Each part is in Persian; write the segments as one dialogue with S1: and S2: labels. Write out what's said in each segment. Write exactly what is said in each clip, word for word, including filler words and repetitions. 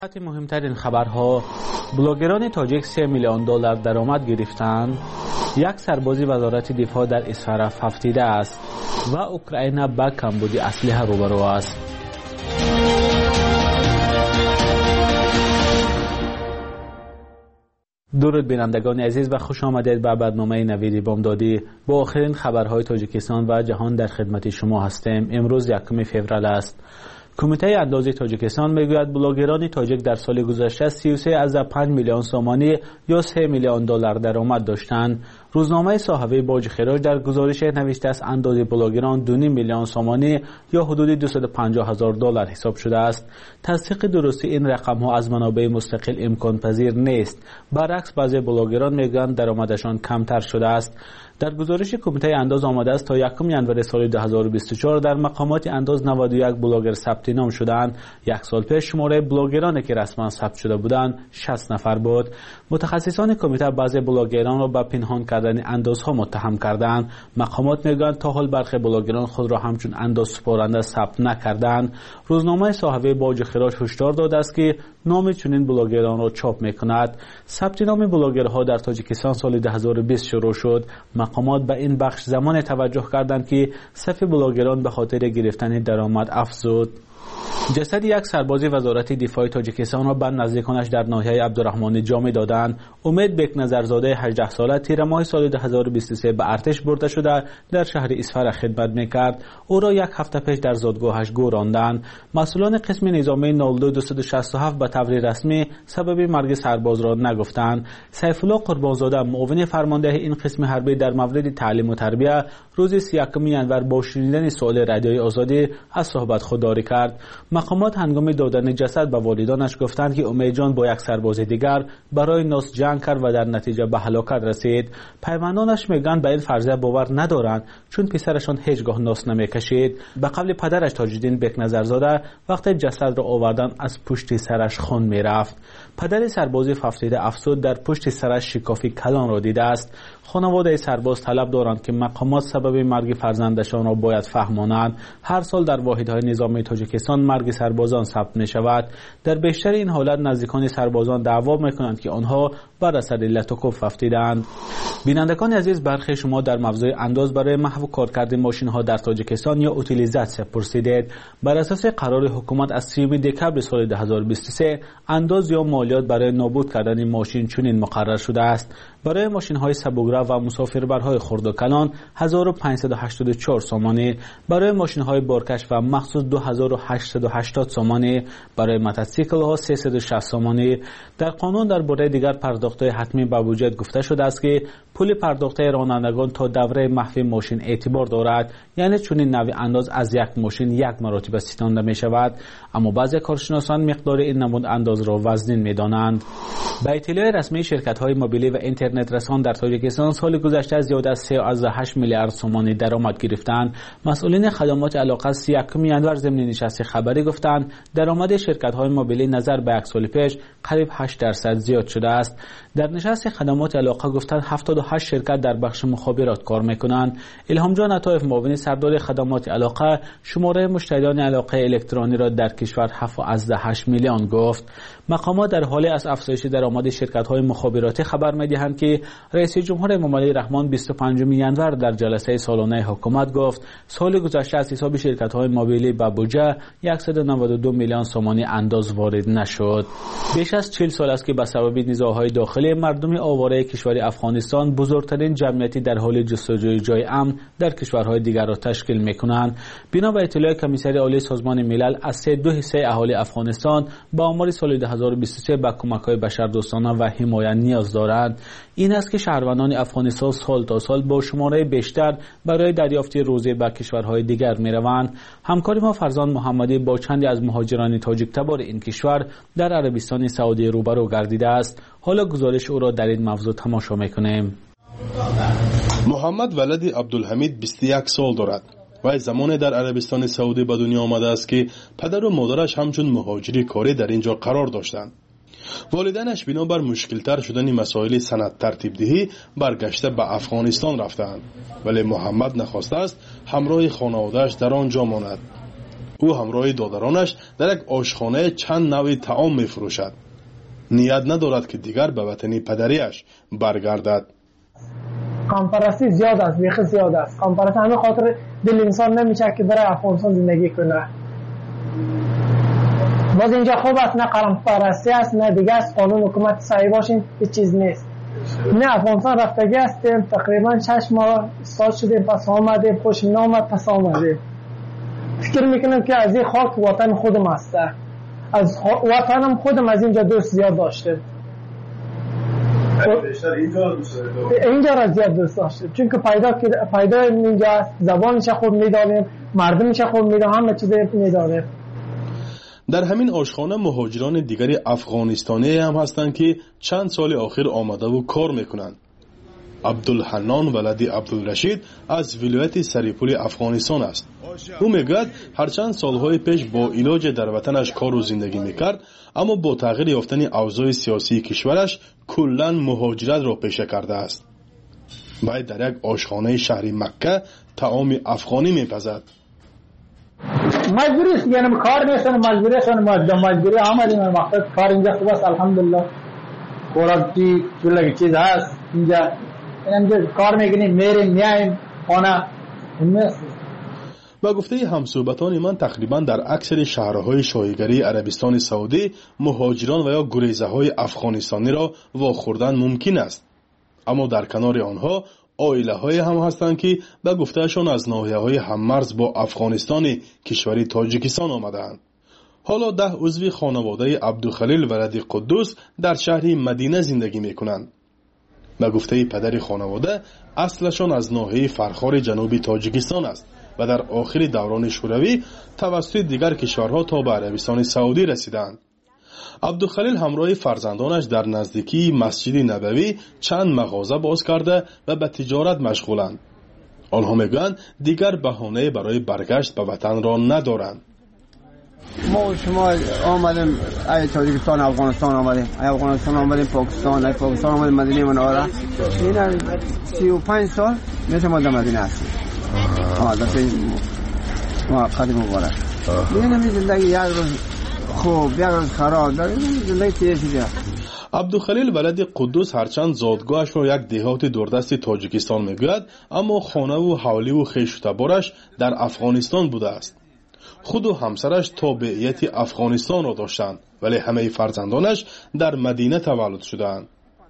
S1: مهمترین خبرها: بلاگران تاجیک سه میلیون دلار درآمد گرفتند. یک سربازی وزارت دفاع در اسفرف هفتیده است و اوکراین با کمبودی اسلحه روبرو است. درود بینندگان عزیز و خوش آمدید به برنامه نوید بامدادی. با آخرین خبرهای تاجیکستان و جهان در خدمت شما هستیم. امروز یکم فوریه است. کمیته اندازه تاجیکستان میگوید بلاگران تاجیک در سال گذشته سی و سه از پنج میلیون سومانی یا سه میلیون دلار درآمد داشتند. روزنامه صحافی باج خراج در گزارش نوشته است اندازه بلاگران دو میلیون سومانی یا حدود دویست و پنجاه هزار دلار حساب شده است. تصدیق درستی این رقم ها از منابع مستقل امکان پذیر نیست. برعکس بعضی بلاگران میگویند درآمدشان کمتر شده است. در گزارش کمیته انداز آمده است تا یکم ژانویه سال دو هزار و بیست و چهار در مقامات انداز نود و یک بلاگر ثبت نام شدند. یک سال پیش شماره بلاگرانی که رسما ثبت شده بودند شصت نفر بود. متخصصان کمیته بعضی بلاگران را به پنهان کردن اندازها متهم کردند. مقامات میگویند تا حال برخی بلاگران خود را همچون انداز سپارنده ثبت نکردند. روزنامه صحافی باج خراج هشدار داده است که نام چنین بلاگران را چاپ میکند. ثبت نام بلاگرها در تاجیکستان سال دو هزار و بیست شروع شد. مقامات به این بخش زمان توجه کردند که صف بلاگران به خاطر گرفتن درآمد افزود. جسد یک سرباز وزارت دفاع تاجیکستان را به نزدیکانش در ناحیه عبدالرحمن جامی دادند. امید بکنظرزاده هجده ساله تیر ماه سال دو هزار و بیست و سه به ارتش برده شده در شهر اسفر خدمت میکرد. او را یک هفته پیش در زادگاهش گوراندند. مسئولان قسم نظامی نود و دو دویست و شصت و هفت به طور رسمی سبب مرگ سرباز را نگفتند. سیف الله قربانزاده معاون فرمانده این قسم حربی در مورد تعلیم و تربیت روز سی و یک ژانویه با شنیدن سوال رادیوی آزادی از صحبت خودداری کرد. مقامات هنگام دادن جسد به والدانش گفتند که امید جان با یک سرباز دیگر برای ناس جنگ کرد و در نتیجه به هلاکت رسید. پیوندانش میگن به این فرضیه باور ندارند چون پسرشان هیچگاه ناس نمیکشید. به قول پدرش تاج‌الدین بکنظرزاده وقتی جسد را آوردن از پشت سرش خون میرفت. پدر سرباز هفتیده افسود در پشت سرش شکافی کلان را دیده است. خانواده سرباز طلب دارند که مقامات سبب مرگ فرزندشان را باید فهمانند. هر سال در واحدهای نظامی تاجیکستان مرگ سربازان ثبت می شود. در بیشتر این حالت نزدیکان سربازان دعوا می کنند که آنها بر اثر لتوکوف افتیدند. بینندگان عزیز، برخی شما در موضوع انداز برای محو کارکرد ماشین ها در تاجیکستان یا اوتیلیزاسیون پرسیدید. بر اساس قرار حکومت از سیوم دکبر سال دو هزار و بیست و سه انداز یا مالیات برای نابود کردن ماشین چنین مقرر شده است. برای ماشین های سبوگرا و مسافربرهای خرد و کلان هزار و پانصد و هشتاد و چهار سومانی، برای ماشین های بارکش و مخصوص دو هزار و هشتصد و هشتاد سومانی، برای موتورسیکل ها سیصد و شصت سومانی. در قانون درباره دیگر پرداخت‌های حتمی به بودجه گفته شده است که پول پرداخته رانندگان تا دوره محو ماشین اعتبار دارد، یعنی چنین نوع انداز از یک ماشین یک مرتبه ستانده می شود. اما بعضی کارشناسان مقدار این نمود انداز را وزنین می دانند. به اطلاع رسمی شرکت‌های موبیلی و اینترنت رسان در تاجیکستان سال گذشته زیاد از سه و هشت میلیارد سومانی درآمد گرفتند. مسئولین خدمات علاقه سی و یک ژانویه ضمن نشست خبری گفتند درآمد شرکت‌های موبیلی نظر به یک سال پیش قریب هشت درصد زیاد شده است. در نشست خدمات علاقه گفتند هفتاد و هشت شرکت در بخش مخابرات کار می‌کنند. الهام جان عطایف معاون سردار خدمات علاقه شماره مشتریان علاقه الکترونی را در کشور هفت و هشت میلیون گفت. مقامات در حال از افزایش درآمد شرکت‌های مخابراتی خبر می‌دهند که رئیس جمهور مملکت رحمان بیست و پنجم ژانویه در جلسه سالانه حکومت گفت سال گذشته از حساب شرکت‌های موبیلی به بودجه صد و نود و دو میلیون سومانی انداز وارد نشد. بیش از چهل سال است که به سبب نزاع‌های داخلی مردم آواره کشور افغانستان بزرگترین جمعیتی در حال جستجوی جای امن در کشورهای دیگر را تشکیل می‌کنند. بنا به اطلاع کمیسر عالی سازمان ملل از سه دو حصه اهالی افغانستان با آمار سال دو هزار و بیست و سه به کمک‌های بشردوستانه و حمایت نیاز دارند. این است که شهروندان افغانستان سال تا سال با شماره بیشتر برای دریافت روزی به کشورهای دیگر می‌روند. همکار ما فرزان محمدی با چندی از مهاجران تاجیک تبار این کشور در عربستان سعودی روبرو گردیده است. حالا گزارش او را در این موضوع تماشا می‌کنیم.
S2: محمد ولد عبدالحمید بیست و یک سال دارد. و زمان در عربستان سعودی به دنیا آمده است که پدر و مادرش همچون مهاجری کاری در اینجا قرار داشتند. والدینش بنابر مشکلتر شدن مسائل سند ترتیب دهی برگشته به افغانستان رفتند، ولی محمد نخواسته است همراه خانواده‌اش در آنجا ماند. او همراه دادرانش در یک آشخانه چند نوع طعام می فروشد. نیت ندارد که دیگر به وطن پدریش برگردد.
S3: قوم‌پرستی زیاد است، بیخ زیاد است. قوم‌پرستی همه خاطر دل انسان نمیشه که بره افغانستان زندگی کنه. باز اینجا خوب است، نه قوم‌پرستی است نه دیگه است، قانون حکومت صحیح باشین هیچ چیز نیست. نه افغانستان رفتگی هستیم، تقریبا شش ماه سال شدیم، پس آمدیم، خوش نامد پس آمدیم. فکر میکنم که از این خاک وطن خودم است، از وطنم خودم از اینجا دوست زیاد داشتم. اینجا را زیاد دوست داشتم چون که پیدا پیدا اینجا است، زبانش خوب میدانیم، مردمش خوب میدانیم، همه چیز میدانیم.
S2: در همین آشخانه مهاجران دیگری افغانستانی هم هستند که چند سال آخر آمده و کار میکنند. عبدالحنان ولدی عبدالرشید از ولایت سریپول افغانستان است. او میگوید هرچند سالهای پیش با علاج در وطنش کار و زندگی میکرد، اما با تغییر یافتن اوضاع سیاسی کشورش کلاً مهاجرت را پیشه کرده است. باید در یک آشخانه شهر مکه طعام افغانی میپزد.
S3: مجبوری است، یعنی کار نیستن، مجبوری است، مجبوری آمدیم مقصد کار اینجا خوب است الحمدلله. خوراکی کلی چیز هست اینجا، اینجا کار میکنیم، میریم میایم خانه.
S2: با گفته همصحبتان من تقریبا در اکثر شهرهای شاهیگری عربستان سعودی مهاجران و یا گریزه های افغانستانی را واخوردن ممکن است، اما در کنار آنها عائله های هم هستند که به گفتهشان از ناحیه های هممرز با افغانستان کشوری تاجیکستان آمدند. حالا ده عضو خانواده عبدالخلیل ولدی قدوس در شهر مدینه زندگی میکنند. به گفته پدر خانواده اصلشان از ناحیه فرخار جنوبی تاجیکستان است و در آخر دوران شوروی توسط دیگر کشورها تا به عربستان سعودی رسیدند. عبدالخلیل همراه فرزندانش در نزدیکی مسجد نبوی چند مغازه باز کرده و به تجارت مشغولند. آنها میگویند دیگر بهانه برای برگشت به وطن را ندارند.
S4: ما شما آمدیم ای تاجیکستان افغانستان آمدیم، ای افغانستان آمدیم پاکستان، ای پاکستان آمدیم مدینه منوره. این سی و پنج سال میشه ما در مدینه هستیم. آه دفعه ما قدیم مبارک. این همی زندگی یک روز خوب یک روز خراب در این زندگی تیزی بیا.
S2: عبدالخلیل ولد قدوس هرچند زادگاهش را یک دهات دوردست تاجیکستان میگوید، اما خانه و حوالی و خویش و تبارش در افغانستان بوده است. خود و همسرش تابعیت افغانستان را داشتند، ولی همه فرزندانش در مدینه تولد شدند.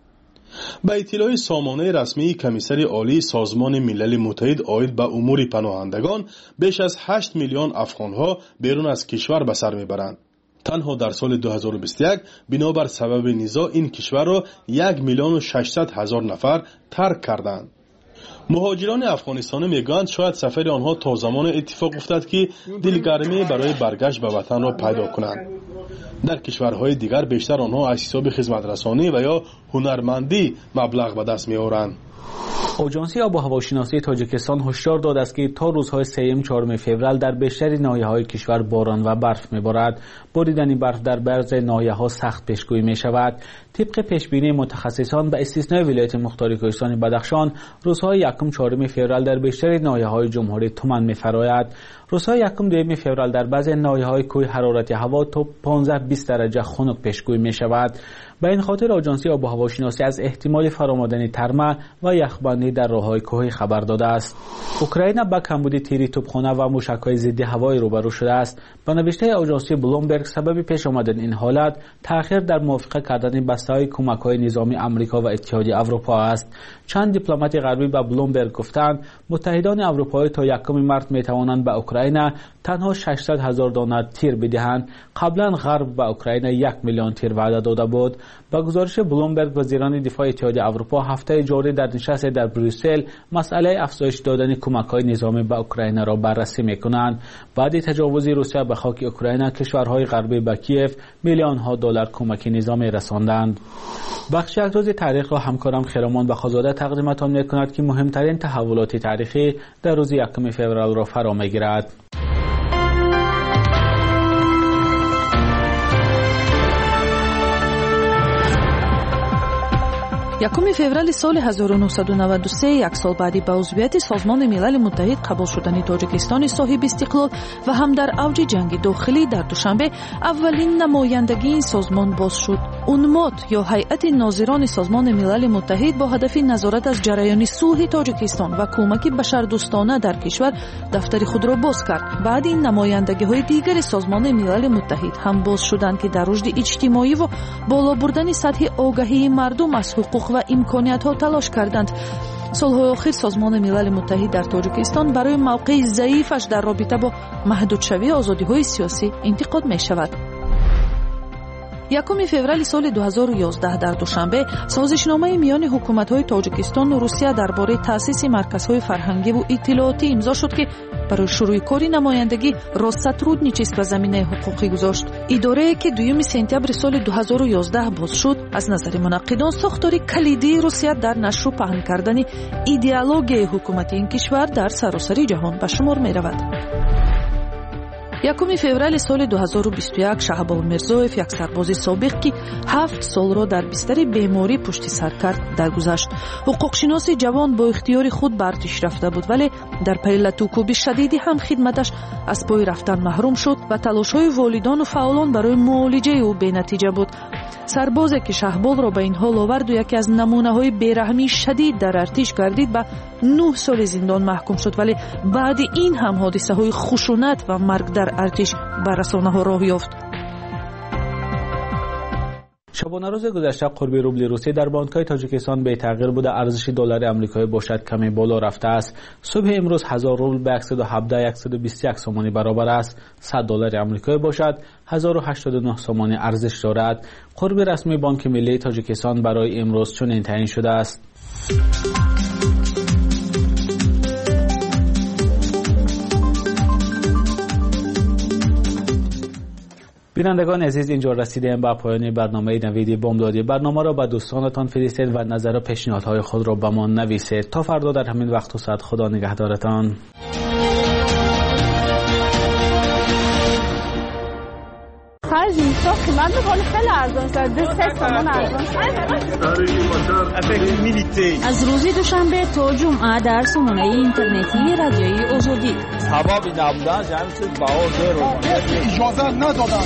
S2: به اطلاع سامانه رسمی کمیسر عالی سازمان ملل متحد عاید به امور پناهندگان، بیش از هشت میلیون افغانها بیرون از کشور به سر میبرند. تنها در سال دو هزار و بیست و یک بنابر سبب نزاع این کشور را یک میلیون و ششصد هزار نفر ترک کردند. مهاجران افغانستانی میگویند شاید سفر آنها تا زمان اتفاق افتد که دلگرمی برای برگشت به وطن را پیدا کنند. در کشورهای دیگر بیشتر آنها از حساب خدمت رسانی و یا هنرمندی مبلغ به دست میآورند.
S1: آژانس آب و هواشناسی تاجیکستان هشدار داده است که تا روزهای سوم چهارم فوریه در بیشتر ناحیه‌های کشور باران و برف می‌بارد. باریدن برف در بعضی ناحیه‌ها سخت پیشگویی می‌شود. طبق پیشبینی متخصصان به استثنای ولایت مختار کوهستان بدخشان، روزهای یکم چهارم فوریه در بیشتر ناحیه‌های جمهوری تمام می‌فراید. روزهای یکم دوم فوریه در بعضی ناحیه‌های کوه حرارت هوا تا پانزده بیست درجه خنک پیشگویی می‌شود. به این خاطر آژانس آب و هواشناسی از احتمال فرآمدن ترمه و یخبندی در راه‌های کوهی خبر داده است. اوکراین با کمبود تیری توپخانه و موشک‌های ضد هوایی روبرو شده است. با نوشته آژانس بلومبرگ سبب پیش آمدن این حالت تأخیر در موافقت کردن بسته‌های کمک‌های نظامی آمریکا و اتحادیه اروپا است. چند دیپلمات غربی به بلومبرگ گفتند متحدان اروپایی تا یکم مارس می‌توانند به اوکراین تنها ششصد هزار دانه تیر بدهند. قبلا غرب به اوکراین یک میلیون تیر وعده داده بود. با گزارش بلومبرگ، وزیران دفاع اتحادیه اروپا هفته جاری در نشست در بروسل مسئله افزایش دادن کمک‌های نظامی به اوکراین را بررسی می‌کنند. بعد تجاوز روسیه به خاک اوکراین، کشورهای غربی به کیف میلیون‌ها دلار کمک نظامی رساندند. بخش یک روز تاریخ را همکارم خیرمان بخازاده تقدیمتان می‌کند که مهمترین تحولات تاریخی در روز یکم فوریه را فرا می‌گیرد.
S5: یکم فوریه سال هزار و نهصد و نود و سه یک سال بعدی به عضویت سازمان ملل متحد قبول شدن تاجیکستان صاحب استقلال و هم در اوج جنگ داخلی در دوشنبه اولین نمایندگی این سازمان باز شد. اونمات یا هیئت ناظران سازمان ملل متحد با هدف نظارت از جریان صلح تاجیکستان و کمک بشردوستانه در کشور دفتر خود را باز کرد. بعد این نمایندگی های دیگر سازمان ملل متحد هم باز شدند که در رشد اجتماعی و بالا بردن سطح آگاهی مردم از حقوق و امکانات ها تلاش کردند. سالهای آخر سازمان ملل متحد در تاجیکستان برای موقع ضعیفش در رابطه با محدودشوی آزادی های سیاسی انتقاد می شود. یکم فوریه سال دو هزار و یازده در دوشنبه سازشنامه میان حکومت‌های تاجیکستان و روسیه درباره تأسیس مرکزهای فرهنگی و اطلاعاتی امضا شد که برای شروع کاری نمایندگی را сотрудничество به زمینه حقوقی گذاشت. اداره که دوم سپتامبر سال دو هزار و یازده باز شد از نظر منقدان ساختار کلیدی روسیه در نشر و پهن کردن ایدئولوژی حکومت این کشور در سراسر جهان به شمار می رود. یکم فوریه سال دو هزار و بیست و یک شهبال میرزویف یک سرباز سابق که هفت سال را در بستر بیماری پشت سر کرد درگذشت. حقوقشناس جوان با اختیار خود به ارتش رفته بود ولی در پی لطوکوبی شدیدی هم خدمتش از پای رفتن محروم شد و تلاش‌های والدان و فعالان برای معالجه او بی‌نتیجه بود. سربازی که شهبال را به این حال آورد و یکی از نمونه‌های بی‌رحمی شدید در ارتش گردید به نه سال زندان محکوم شد ولی بعد این هم حادثه‌های خشونت و مرگ در ارتش بر رسانه‌ها راه یافت.
S1: شبانه روز گذشته قرب روبل روسی در بانک‌های تاجیکستان به تغییر بوده ارزش دلار آمریکایی باشد کمی بالا رفته است. صبح امروز هزار روبل به صد و هفده صد و بیست و یک سومانی برابر است. صد دلار آمریکایی باشد هزار و هشتاد و نه سومانی ارزش دارد. قرب رسمی بانک ملی تاجیکستان برای امروز چنین تعیین شده است. بینندگان عزیز اینجا رسیدیم به پایان برنامه نویدی بامدادی. برنامه را به دوستانتان فرستید و نظر و پیشنهادهای خود را به ما نویسید. تا فردا در همین وقت و ساعت خدا نگهدارتان.
S6: خرج میشه قیمت میکنه خیلی ارزان شد. دو سه تومن ارزان شد.
S7: از روز دوشنبه تا جمعه در سامانه اینترنتی رادیوی آزادی.
S8: سبب نبودن جمعی چیز باور رو
S9: اجازه ندادن.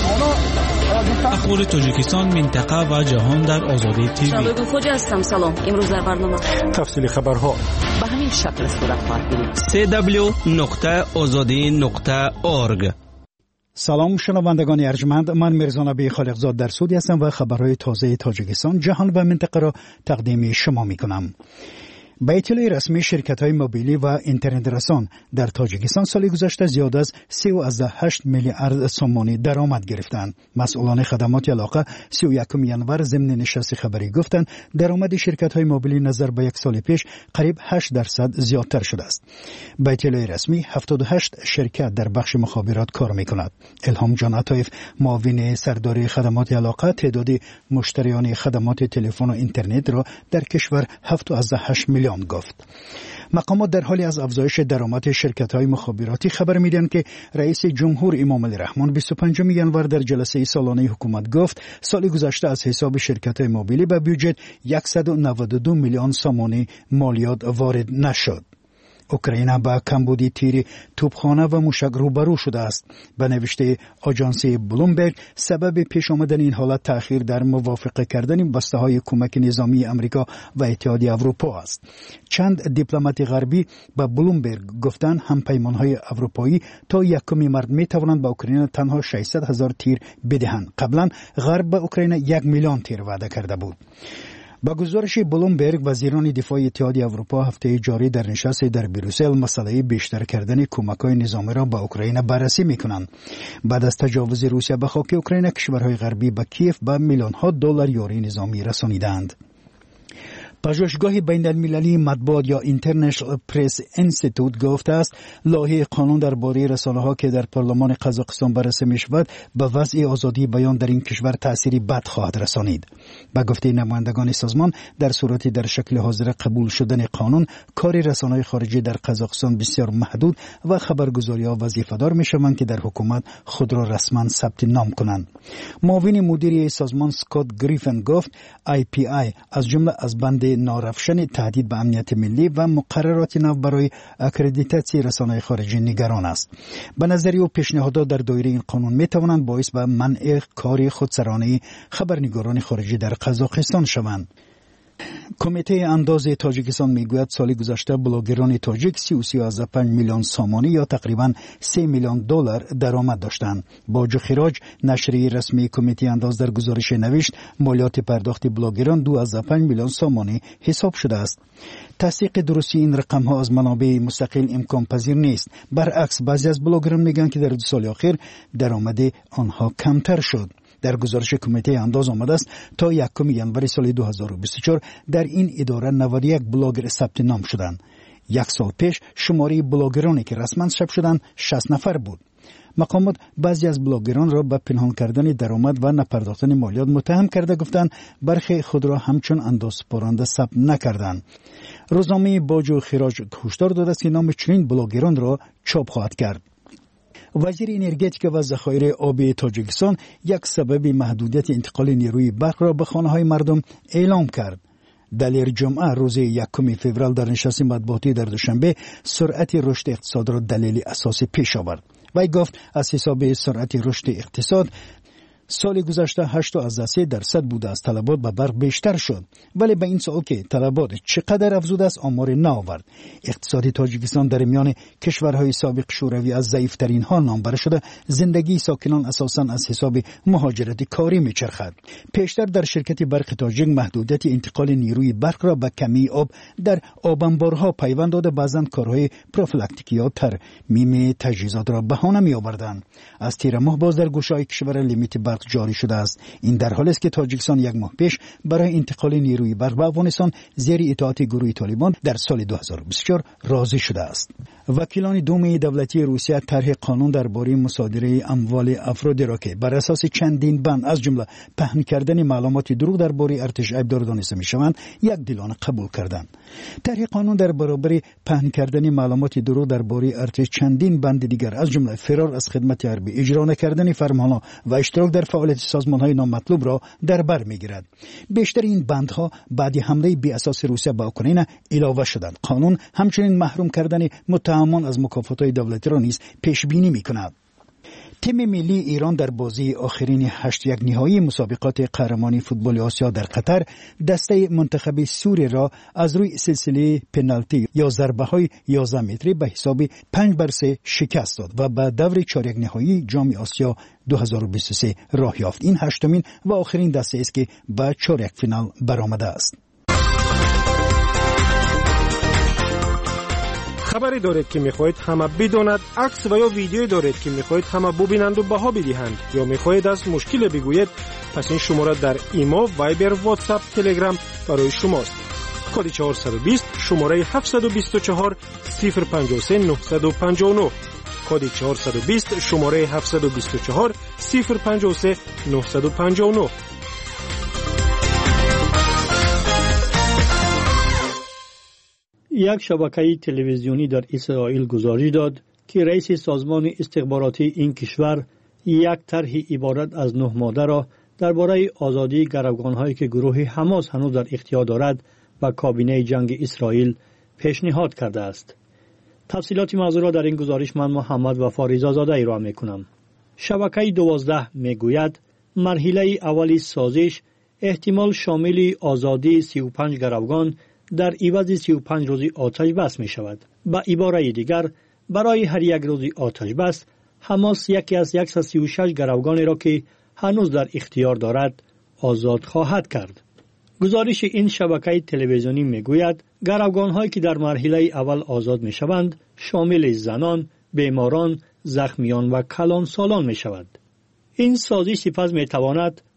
S10: اخبار تاجیکستان، منطقه و جهان در آزادی تیوی.
S11: شباب خوج هستم. سلام. امروز در برنامه
S9: تفصیل خبرها
S11: به همین شکل صورت خواهد گرفت.
S12: سی دبلیو نقطه آزادی نقطه اورگ.
S9: سلام شنوندگان ارجمند، من میرزا نبی خالقزاد در سعودی هستم و خبرهای تازه تاجیکستان، جهان و منطقه را تقدیم شما می کنم. به اطلاع رسمی شرکت‌های موبیلی و اینترنت رسان در تاجیکستان سال گذشته زیاد از سی و هشت میلیارد سومانی درآمد گرفتند. مسئولان خدمات علاقه سی و یکم ژانویه ضمن نشست خبری گفتند درآمد شرکت‌های موبیلی نظر به یک سال پیش قریب هشت درصد زیادتر شده است. به اطلاع رسمی هفتاد و هشت شرکت در بخش مخابرات کار می‌کند. الهام جان عطایف معاون سردار خدمات علاقه تعداد مشتریان خدمات تلفن و اینترنت را در کشور هفتاد و هشت میلیون گفت. مقامات در حالی از افزایش درآمد شرکت‌های مخابراتی خبر می‌دهند که رئیس جمهور امام علی رحمان بیست و پنجم ژانویه در جلسه سالانه حکومت گفت سال گذشته از حساب شرکت‌های موبیلی به بودجه صد و نود و دو میلیون سومانی مالیات وارد نشد. اوکراین با کمبودی تیر توپخانه و موشک روبرو شده است. به نوشته آژانس بلومبرگ سبب پیش آمدن این حالت تأخیر در موافقه کردن بسته‌های کمک نظامی آمریکا و اتحادیه اروپا است. چند دیپلمات غربی به بلومبرگ گفتند همپیمان‌های اروپایی تا یکم مارس می توانند به اوکراین تنها ششصد هزار تیر بدهند. قبلا غرب به اوکراین یک میلیون تیر وعده کرده بود. با گزارش بلومبرگ وزیران دفاع اتحادیه اروپا هفته جاری در نشست در بروسل مسئله بیشتر کردن کمک‌های نظامی را به اوکراین بررسی می‌کنند. بعد از تجاوز روسیه به خاک اوکراین کشورهای غربی به کیف به میلیون‌ها دلار یاری نظامی رسانیدند. پژوهشگاه بین المللی مطبوعات یا اینترنشنال پرس انستیتوت گفته است لایحه قانون درباره رسانه‌ها که در پارلمان قزاقستان بررسی می‌شود به وضع آزادی بیان در این کشور تأثیری بد خواهد رسانید. به گفته نمایندگان سازمان در صورتی در شکل حاضر قبول شدن قانون کار رسانه‌های خارجی در قزاقستان بسیار محدود و خبرگزاری‌ها وظیفه‌دار می‌شوند که در حکومت خود را رسما ثبت نام کنند. معاون مدیری سازمان اسکات گریفن گفت آی پی آی از جمله از بند نارفشن تهدید به امنیت ملی و مقررات نو برای اکریدیتاسی رسانه‌های خارجی نگران است. به نظر او پیشنهادات در دایره این قانون می‌توانند باعث به منع کار خودسرانه خبرنگاران خارجی در قزاقستان شوند. کمیته انداز تاجیکستان میگوید سال گذشته بلاگران تاجیک سی و سی و پنج میلیون سامانی یا تقریباً سه میلیون دلار درآمد داشتند. باج و خراج نشریه رسمی کمیته انداز در گزارش نوشت مالیات پرداخت بلاگران دو و پنج میلیون سامانی حساب شده است. تصدیق درستی این رقم ها از منابع مستقل امکان پذیر نیست. برعکس بعضی از بلاگران میگن که در دو سال اخیر درآمد آنها کمتر شد. در گزارش کمیته انداز آمده است تا یکم ژانویه سال دو هزار و بیست و چهار در این اداره نود و یک بلاگر ثبت نام شدند. یک سال پیش شماره بلاگرانی که رسما ثبت شدند شصت نفر بود. مقامات بعضی از بلاگران را به پنهان کردن درآمد و نپرداختن مالیات متهم کرده گفتند برخی خود را همچون اندازه‌سپارنده ثبت نکردند. روزنامه باج و خراج هشدار داده است که نام چنین بلاگران را چاپ خواهد کرد. وزیر انرژتیک و ذخایر آبی تاجیکستان یک سبب محدودیت انتقال نیروی برق را به خانه‌های مردم اعلام کرد. دلیر جمعه روز یکم فوریه در نشست مطبوعاتی در دوشنبه سرعت رشد اقتصاد را دلیل اساسی پیش آورد. وی گفت از حساب سرعت رشد اقتصاد سال گذشته هشت و سه درصد بوده است طلبات به برق بیشتر شد، ولی به این سوال که طلبات چقدر افزوده است آمار نآورد. اقتصاد تاجیکستان در میان کشورهای سابق شوروی از ضعیفترین ها نام برده شده. زندگی ساکنان اساساً از حساب مهاجرت کاری میچرخد. پیشتر در شرکت برق تاجیک محدودیت انتقال نیروی برق را به کمی آب در آبانبارها پیوند داده، بعضاً کارهای پروفیلاکتیکی یا ترمیم تجهیزات را بهانه میآوردند. از تیر ماه باز در گوشه‌های کشور لیمیت برق جاری شده است. این در حالی است که تاجیکستان یک ماه پیش برای انتقال نیروی برق به افغانستان زیر اطاعت گروه طالبان در سال دو هزار و بیست و چهار راضی شده است. وکیلان دوم دولتی روسیه طرح قانون درباره مصادره اموال افرادی را که بر اساس چندین بند از جمله پهن کردن معلومات دروغ درباره ارتش عیبدار دانسته میشوند یک دلانه قبول کردند. طرح قانون در برابر پهن کردن معلومات دروغ درباره ارتش چندین بند دیگر از جمله فرار از خدمت حربی، اجرا نکردن فرمانها و اشتراک در فعالیت سازمان‌های نامطلوب را در بر می‌گیرد. بیشتر این بندها بعد حمله بی اساس روسیه به اوکراین علاوه شدند. قانون همچنین محروم کردن متهمان از مکافات‌های دولتی را نیز پیش بینی می‌کند. تیم ملی ایران در بازی آخرین هشت یک نهایی مسابقات قهرمانی فوتبال آسیا در قطر دسته منتخب سوریه را از روی سلسله پنالتی یا ضربه‌های یازده متری به حساب پنج بر سه شکست داد و به دور چهارک نهایی جام آسیا دو هزار و بیست و سه راه یافت. این هشتمین و آخرین دسته است که به چهارک فینال برآمده است.
S13: خبری دارید که میخواهید همه بداند، عکس و یا ویدیویی دارید که میخواهید همه ببینند و بها بدهند، یا میخواهید از مشکل بگویید، پس این شماره در ایمو، وایبر، واتساپ، تلگرام برای شماست. کد چهارصد و بیست شماره هفتصد و بیست و چهار صفر پنجاه و سه نهصد و پنجاه و نه. کد چهارصد و بیست شماره هفتصد و بیست و چهار صفر پنجاه و سه نهصد و پنجاه و نه.
S14: یک شبکه تلویزیونی در اسرائیل گزارش داد که رئیس سازمان استخباراتی این کشور یک طرح عبارت از نه ماده را درباره آزادی گروگان‌هایی که گروه حماس هنوز در اختیار دارد و کابینه جنگ اسرائیل پیشنهاد کرده است. تفصیلات موضوع را در این گزارش من محمد وفا رضازاده ارائه می‌کنم. شبکه دوازده میگوید مرحله اولی سازش احتمال شامل آزادی سی و پنج گروگان در عوض سی و پنج روزی آتش بس می شود. با عباره دیگر برای هر یک روزی آتش بس حماس یکی از صد و سی و شش گروگانی را که هنوز در اختیار دارد آزاد خواهد کرد. گزارش این شبکه تلویزیونی می گوید گروگان هایی که در مرحله اول آزاد می شوند شامل زنان، بیماران، زخمیان و کلان سالان می شود. این سازش سپس می تواند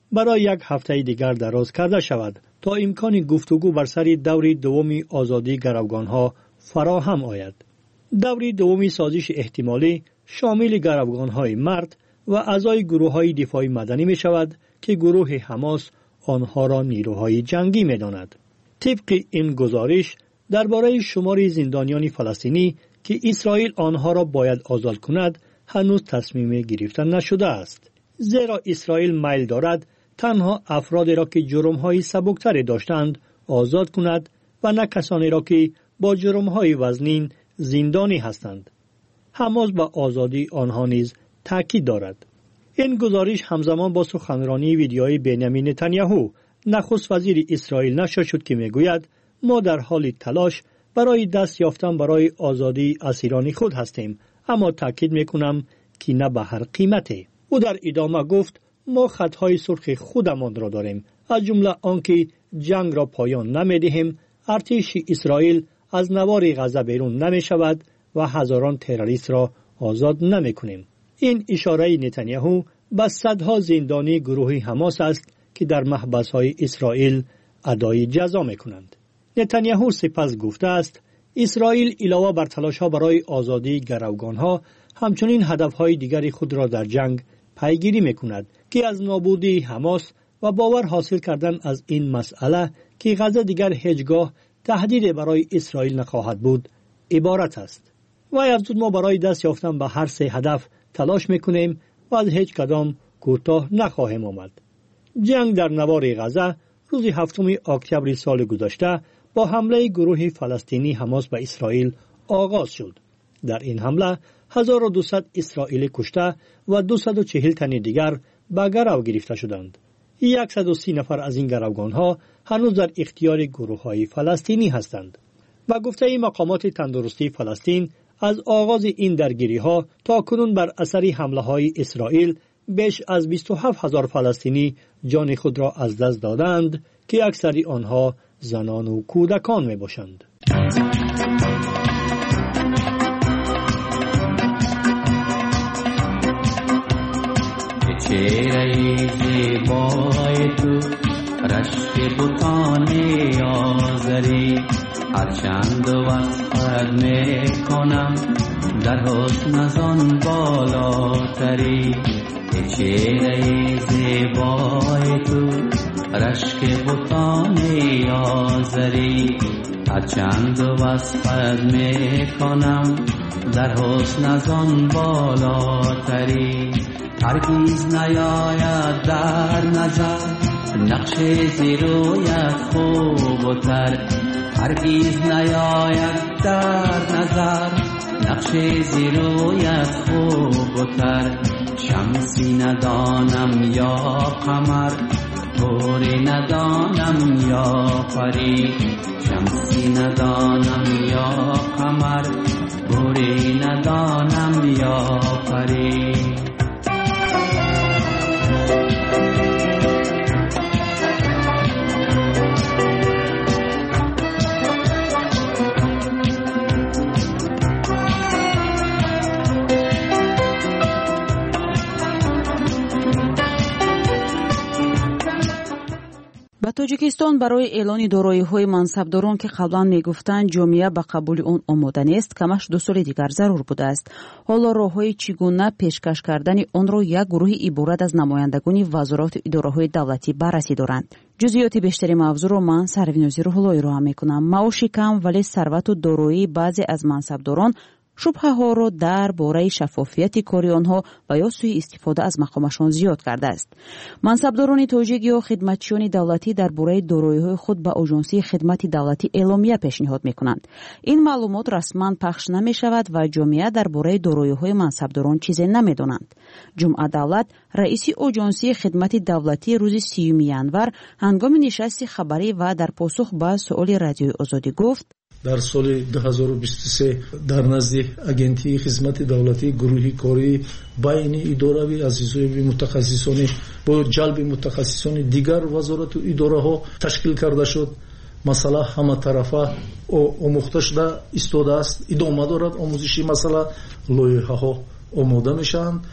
S14: برای یک هفته دیگر دراز کرده شود تا امکان گفتگو بر سر دور دوم آزادی گروگانها فراهم آید. دور دوم سازش احتمالی شامل گروگانهای مرد و اعضای گروه‌های دفاعی مدنی می شود که گروه حماس آنها را نیروهای جنگی می داند. طبق این گزارش درباره شمار زندانیان فلسطینی که اسرائیل آنها را باید آزاد کند هنوز تصمیم گرفته نشده است. زیرا اسرائیل میل دارد تنها افرادی را که جرم‌های سبکتری داشتند آزاد کند و نه کسانی را که با جرم‌های وزنین زندانی هستند. حماس به آزادی آنها نیز تاکید دارد. این گزارش همزمان با سخنرانی ویدیویی بنیامین نتانیاهو نخست وزیر اسرائیل نشر شد که میگوید ما در حال تلاش برای دست یافتن برای آزادی اسیران خود هستیم، اما تاکید میکنم که نه به هر قیمتی. او در ادامه گفت ما خطهای سرخ خودمان را داریم، از جمله آنکه جنگ را پایان نمیدهیم، ارتش اسرائیل از نوار غزه بیرون نمی شود و هزاران تروریست را آزاد نمی کنیم. این اشاره نتانیاهو به صدها زندانی گروه حماس است که در محبس‌های اسرائیل ادای جزا می کنند. نتانیاهو سپس گفته است اسرائیل علاوه بر تلاش‌ها برای آزادی گروگان‌ها همچنین هدف‌های دیگری خود را در جنگ پیگیری می‌کند که از نابودی حماس و باور حاصل کردن از این مسئله که غزه دیگر هیچگاه تهدید برای اسرائیل نخواهد بود عبارت است. و افزود ما برای دست یافتن به هر سه هدف تلاش می‌کنیم و از هیچ کدام کوتاه نخواهیم آمد. جنگ در نوار غزه روز هفتم اکتبر سال گذشته با حمله گروه فلسطینی حماس به اسرائیل آغاز شد. در این حمله هزار و دویست اسرائیلی کشته و دویست و چهل تن دیگر به گرو گرفته شدند. صد و سی نفر از این گروگانها هنوز در اختیار گروه‌های فلسطینی هستند. و گفته مقامات تندرستی فلسطین از آغاز این درگیری‌ها تا کنون بر اثر حمله‌های اسرائیل بیش از بیست و هفت هزار فلسطینی جان خود را از دست دادند که اکثر آنها زنان و کودکان می باشند.
S15: چهره زیبای تو رشک بوتان آزری هرچند وصفت می کنم در حسن از آن بالاتری. چهره زیبای تو رشک بوتان آزری هرچند وصفت می کنم در حسن از آن بالاتری. هرگز نیاید در نظر نقش زیرویت خوبتر، هرگز نیاید در نظر نقش زیرویت خوبتر. شمسی ندانم یا قمر، طوری ندانم یا پری. شمسی ندانم یا قمر، طوری ندانم یا پری.
S11: тоҷикистон барои эълони дороиҳои мансабдорон ки қаблан мегуфтанд ҷомеа ба қабули он омода нест, камаш ду соли дигар зарур будааст. ҳоло роҳҳои чӣ гуна пешкаш кардани онро як гурӯҳи иборат аз намояндагони вазорату идораҳои давлатӣ баррасӣ доранд. ҷузъиёти бештари мавзӯъро ман Сарвинози Рӯҳуллоӣ роҳа мекунам. маоши кам вале сарвату дороии баъзе аз мансабдорон шубҳаҳоро дар бораи шаффофияти кори онҳо ва ё сӯи истифода аз мақомашон зиёд кардааст. мансабдорони тоҷик ё хидматчиёни давлатӣ дар бораи дороиҳои худ ба оҷонсии хидмати давлатӣ эъломия пешниҳод мекунанд. ин маълумот расман пахш намешавад ва ҷомеа дар бораи дороиҳои мансабдорон чизе намедонанд. ҷумъа давлат раиси оҷонсии хидмати давлатӣ рӯзи сиюми январ ҳангоми нишасти хабарӣ ва дар посух ба суоли радиои озодӣ гуфт:
S16: дар соли ду ҳазору бисту се дар назди агентии хизмати давлатӣ гурӯҳи кории байни идорави азизои мутахассисони бо ҷалби мутахассисони дигар вазорату идораҳо ташкил карда шуд. масъала ҳаматарафа омӯхта шуда истодааст, идома дорад омӯзиши масъала. лоиҳаҳо омода мешаванд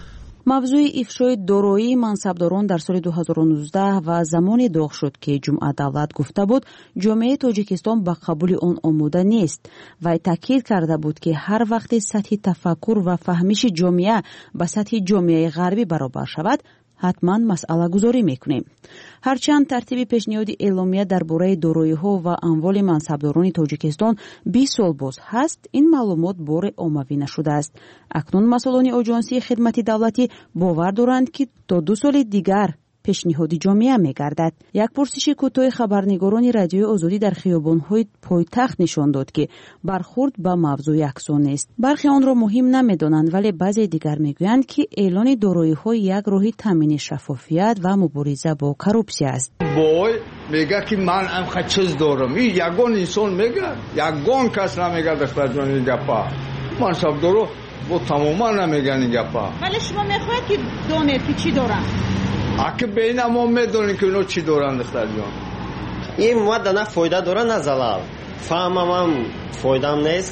S11: мавзӯи ифшои дороии мансабдорон дар соли дуҳазору нуздаҳ ва замоне доғ шуд ки ҷумъа давлат гуфта буд ҷомеаи тоҷикистон ба қабули он омода нест. вай таъкид карда буд ки ҳар вақте сатҳи тафаккур ва фаҳмиши ҷомеа ба сатҳи ҷомеаи ғарбӣ баробар шавад, ҳатман масъала гузорӣ мекунем. ҳарчанд тартиби пешниҳоди эъломия дар бораи дороиҳо ва амволи мансабдорони тоҷикистон бист сол боз ҳаст, ин маълумот боре оммавӣ нашудааст. акнун масъулони оҷонсии хидмати давлатӣ бовар доранд ки то ду соли дигар пешниҳоди ҷомеа мегардад. як пурсиши кӯтоҳи хабарнигорони радиои озодӣ дар хиёбонҳои пойтахт нишон дод ки бархурд ба мавзӯъ яксон нест. бархе онро муҳим намедонанд, вале баъзе дигар мегӯянд ки эълони дороиҳо як роҳи таъмини шаффофият ва мубориза бо коррупсия аст.
S17: бой мега ки ман амха чиз дорам. ин ягон инсон мега, ягон кас намега дохтарҷон ин гапа. мансабдоро бо тамоман намеган ин гапа.
S18: вале шумо мехоҳед ки донед ки чӣ доранд.
S17: аки бейна мо медонем ки ино чӣ доранд дохтарҷон.
S19: ин модда на фоида дора на залал. фаҳмамам фоидам нест.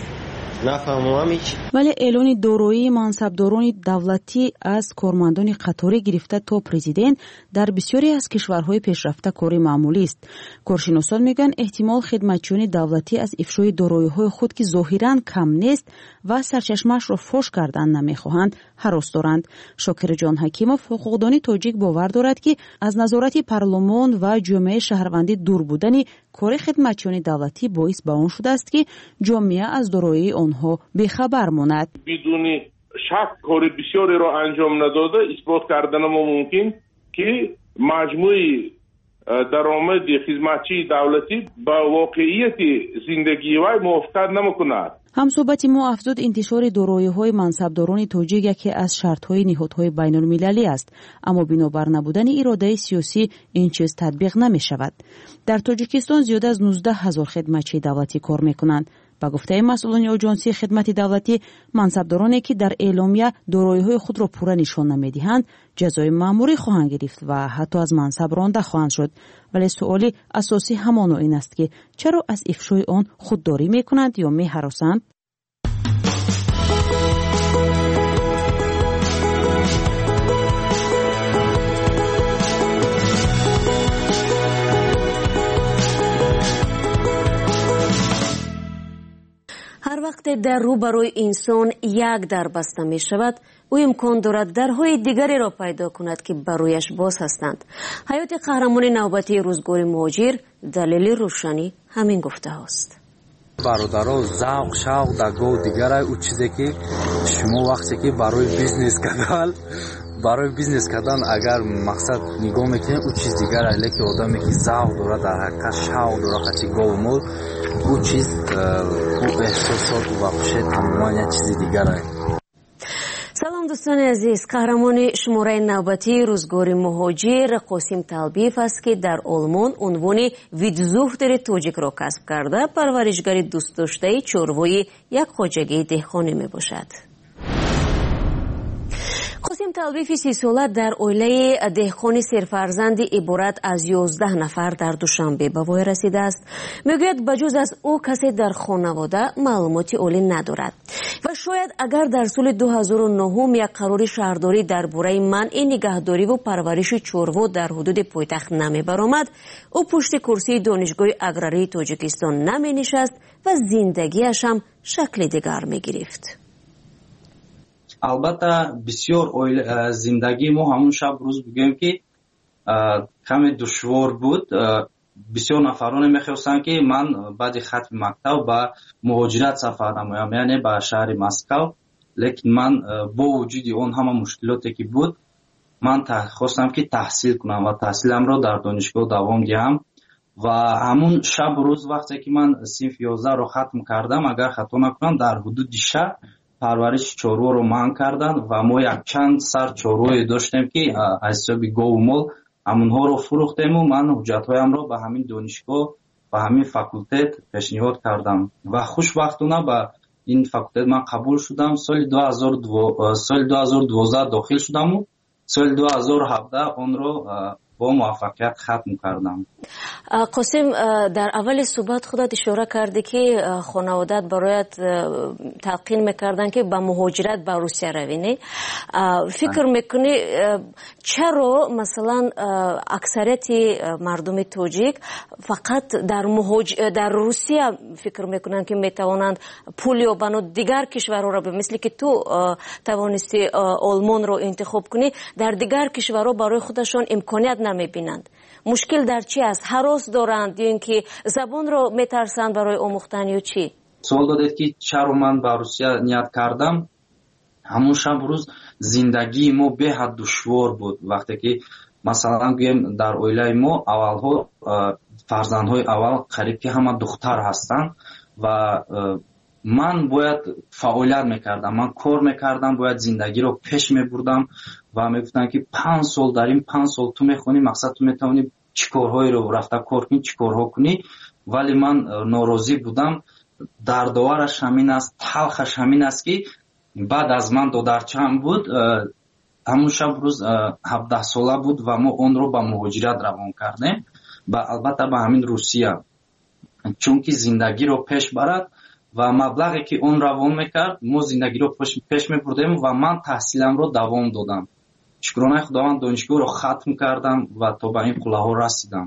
S11: вале эълони дороии мансабдорони давлатӣ аз кормандони қаторӣ гирифта то президент дар бисёре аз кишварҳои пешрафта кори маъмулист. коршиносон мегӯянд эҳтимол хидматчиёни давлатӣ аз ифшои дороиҳои худ ки зоҳиран кам нест ва сарчашмаашро фош кардан намехоҳанд ҳарос доранд. шокирҷон ҳакимов ҳуқуқдони тоҷик бовар дорад ки аз назорати парлумон ва ҷомеаи шаҳрвандӣ дур будани кори хидматчиёни давлатӣ боис ба он шудааст ки ҷомеа аз дороии онҳо бехабар монад.
S20: бидуни шак кори бисёреро анҷом надода исбот кардан мо мумкин ки маҷмӯи даромади хизматчии давлатӣ ба воқеияти зиндагии вай мувофиқат намекунад.
S11: ҳамсӯҳбати мо афзуд интишори дороиҳои мансабдорони тоҷик яке аз шартҳои ниҳодҳои байнулмилалӣ аст, аммо бинобар набудани иродаи сиёсӣ ин чиз татбиқ намешавад. дар тоҷикистон зиёда аз нуздаҳ ҳазор хидматчии давлатӣ кор мекунанд. ба гуфтаи масъулони оҷонсии хидмати давлатӣ, мансабдороне ки дар эъломия дороиҳои худро пурра нишон намедиҳанд, ҷазои маъмурӣ хоҳанд гирифт ва ҳатто аз мансаб ронда хоҳанд шуд. вале суоли асосӣ ҳамоно ин аст ки чаро аз ифшои он худдорӣ мекунанд ё меҳаросанд?
S21: ҳар вақте дар рӯ барои инсон як дар баста мешавад, ӯ имкон дорад дарҳои дигареро пайдо кунад ки барояш боз ҳастанд. ҳаёти қаҳрамони навбатии рӯзгори муҳоҷир далели рӯшанӣ ҳамин гуфтаҳост.
S22: бародаро завқ шавқ дар гоҳ дигарай ӯ чизе ки шумо вақте ки барои бизнес кардан барои бизнес кардан агар мақсад нигоҳ мекунед ӯ чиз дигарай, лекин одаме ки завқ дорад дар ҳақиқат шавқ дорад ҳачи гоҳу мол ӯ чиз ӯ эҳсосоту ва хушед тамоман як чизи дигарай.
S21: салом дӯстони азиз, қаҳрамони шумораи навбатии рӯзгори муҳоҷир Қосим Талбиев аст ки дар Олмон унвони Видзухтери тоҷикро касб карда парваришгари дӯстдоштаи чорвои як хоҷагии деҳқонӣ мебошад. Қосим Талбиеви си сола дар оилаи деҳқони серфарзанди иборат аз ёздаҳ нафар дар Душанбе ба вой расидааст. мегӯяд ба ҷуз аз ӯ касе дар хонавода маълумоти олӣ надорад ва шояд агар дар соли ду ҳазору нӯҳум як қарори шаҳрдорӣ дар бораи манъи нигаҳдориву парвариши чорво дар ҳудуди пойтахт намебаромад, ӯ пушти курсии донишгоҳи аграрии Тоҷикистон наменишаст ва зиндагиашам шакли дигар мегирифт.
S23: албатта бисёр зиндагии мо ҳамун шаб рӯз бигӯем ки каме душвор буд. бисёр нафароне мехостанд ки ман баъди хатми мактаб ба муҳоҷират сафар намоям, яъне ба шаҳри Москав. лекин ман бо вуҷуди он ҳама мушкилоте ки буд, ман хостам ки таҳсил кунам ва таҳсиламро дар донишгоҳ давом диҳам. ва ҳамун шаб рӯз вақте ки ман синфи ёздаҳро хатм кардам, агар хато накунам, дар ҳудуди шаҳр парвариши чорворо манъ карданд ва мо якчанд сар чорвое доштем ки аз ҳисоби гову мол ҳамунҳоро фурӯхтему. ман ҳуҷҷатҳоямро ба ҳамин донишгоҳ ба ҳамин факултет пешниҳод кардам ва хушбахтона ба ин факултет ман қабул шудам. соли ду ҳазору дувоздаҳ дохил шудаму соли ду ҳазору ҳабдаҳ онро با موفقیت ختم کردم.
S21: قاسم در اول صحبت خودت اشاره کردی که خانوادت برایت تلقین میکردن که به مهاجرت به روسیه روی نه؟ فکر میکنی چرا مثلا اکثریت مردم تاجیک فقط در مهاج... در روسیه فکر میکنن که میتوانند پول یابند دیگر کشورها را به مثل که تو توانستی آلمان رو انتخاب کنی در دیگر کشورها برای خودشان امکانیت نمیبینند؟ مشکل در چی است؟ هراس دارند یا اینکه زبان رو میترسند برای آموختن یا چی؟
S23: سوال دادید که چرا من به روسیه نیت کردم. همون شب روز زندگی ما به حد دشوار بود. وقتی که مثلا گویم در اویله ما اولها فرزندهای اول قریب که همه دختر هستند و من باید فعالیت میکردم، من کار میکردم، باید زندگی رو پیش میبردم و میگفتن که پنج سال در این پنج سال تو میخونی، مقصد تو میتونی چی کارهایی رو رفته کار کنی، چی کارها کنی. ولی من ناراضی بودم. دردآورش همین است، تلخش همین است که بعد از من دودرچم بود. همون شب روز هفده ساله بود و ما اون رو به مهاجرت روان کردیم و البته به همین روسیه، چون که زندگی رو پیش برد و مبلغی که اون روان میکرد ما زندگی رو پیش میبردیم و من تحصیلم رو دوام دادم. شکرانه خداوند دانشگاه رو ختم کردم و تا به این قله ها رسیدم.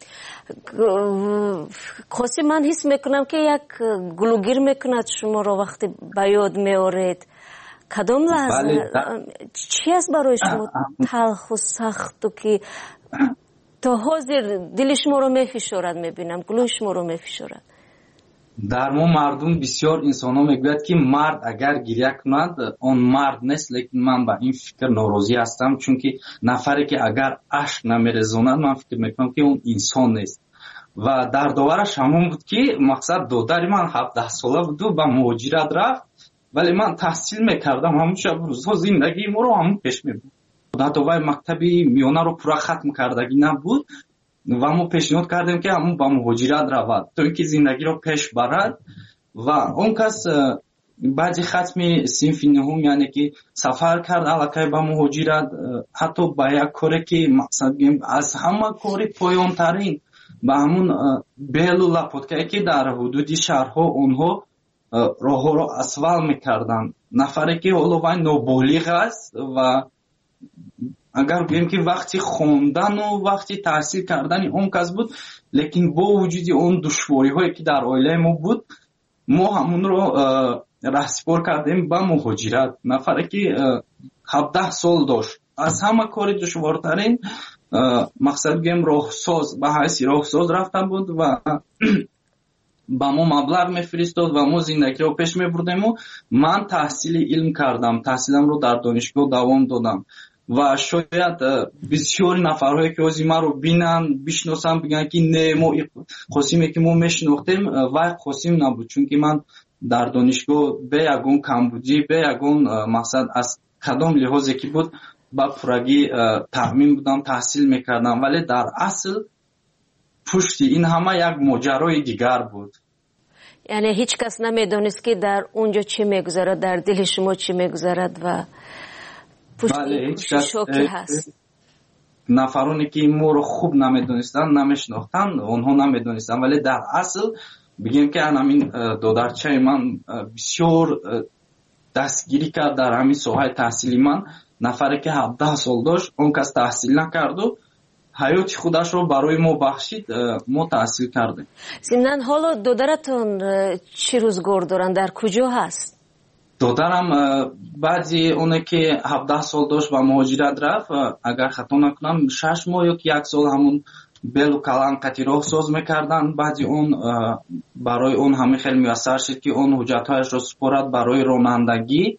S21: قاسم من حس میکنم که یک گلوگیر میکند شما رو وقتی به یاد میارید. کدام لحظه چی است برای شما تلخ و سخت و که تا حاضر دل شما رو میفشارد؟ میبینم گلوی شما رو میفشارد.
S23: در ما مردم بسیار انسان ها میگوید که مرد اگر گریه کند اون مرد نیست، لیکن من با این فکر ناراضی هستم، چون که نفری که اگر اشک نمیرزاند من فکر میکنم که اون انسان نیست. و دردآورش همون بود که مقصد دادر من هفده ساله بود و به مهاجرت رفت، ولی من تحصیل میکردم. همون شب روزها زندگی ما رو همون پیش میبود. حتی مکتبی میانه رو پورا ختم کردگی نبود و ما پیشنهاد کردیم که همون با مهاجرت رود تا اینکه زندگی رو پیش برد. و اون کس بعد ختم صنف نهم یعنی که سفر کرد علاقه با مهاجرت، حتی با یک کاری که مقصد از همه کاری پایان ترین با همون بیلو لپوتکایی که در حدود شهرها اونها راه رو اسفال میکردن. نفری که حالا وای نابالغ است و اگر بگیم که وقتی خوندن و وقتی تحصیل کردن اون کس بود، لیکن با وجود اون دشواری هایی که در عائله ما بود ما همون رو رهسپار کردیم به مهاجرت. نفری که هفده سال داشت از همه کار دشوارترین مقصد بگیم راهساز به حیث راهساز رفتن بود و با ما مبلغ میفرستاد و ما زندگی رو پیش میبردیم. و من تحصیل علم کردم، تحصیلم رو در دانشگاه دوام دادم و شاید بسیار نفرهایی که از ما رو بینن بشناسن بگن که نه ما قاسمی که ما میشناختیم و قاسم نبود، چون که من در دانشگاه به یگون کمبودی به یگون مقصد از کدام لحاظی که بود با پرگی تأمین بودم، تحصیل میکردم، ولی در اصل پشتی این همه یک ماجرای دیگر بود.
S21: یعنی هیچ کس نمیدونست که در اونجا چی میگذرد، در دل شما چی میگذرد و
S23: بله، شوکی هست. نفرانی که ما رو خوب نمیدونستن نمیشناختن اونها نمیدونستن، ولی در اصل بگیم که همین دادرچه من بسیار دستگیری کرد در همین ساحه تحصیلی من. نفری که هفده سال داشت اون کس تحصیل نکرد و حیات خودش رو برای ما بخشید، ما تحصیل کردیم.
S21: ضمناً حالا دادرتون چی روزگار دارن، در کجا هست؟
S23: دادرم بعضی اونه که هفده سال داشت و مهاجرت رفت، اگر خطا نکنم شش ماه یا یک سال همون بیل و کلانقتی راه ساز میکردن. بعضی اون برای اون همه خیلی میسر شد که اون حجتهایش رو سپارد برای رانندگی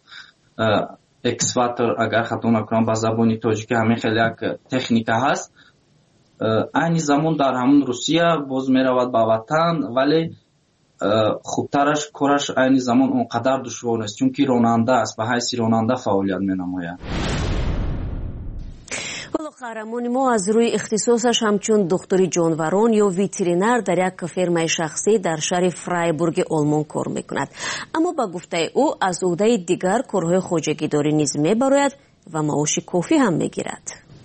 S23: اکسواتر، اگر خطا نکنم به زبانی تاجیکی همه خیلی یک تکنیک هست. این زمان در همون روسیه باز میرود به وطن، ولی خوبترش کارش این زمان اونقدر دشوار است چون که راننده است، به حیث راننده فعالیت مینماید.
S21: حالا قهرمان ما از روی اختصاصش همچون دکتری جانوران یا ویترینر در یک فرمای شخصی در شهر فرایبورگ آلمان کار میکند، اما با گفته او از عهده دیگر کارهای خواجگیداری نیز میبراید و معاش کافی هم میگیرد.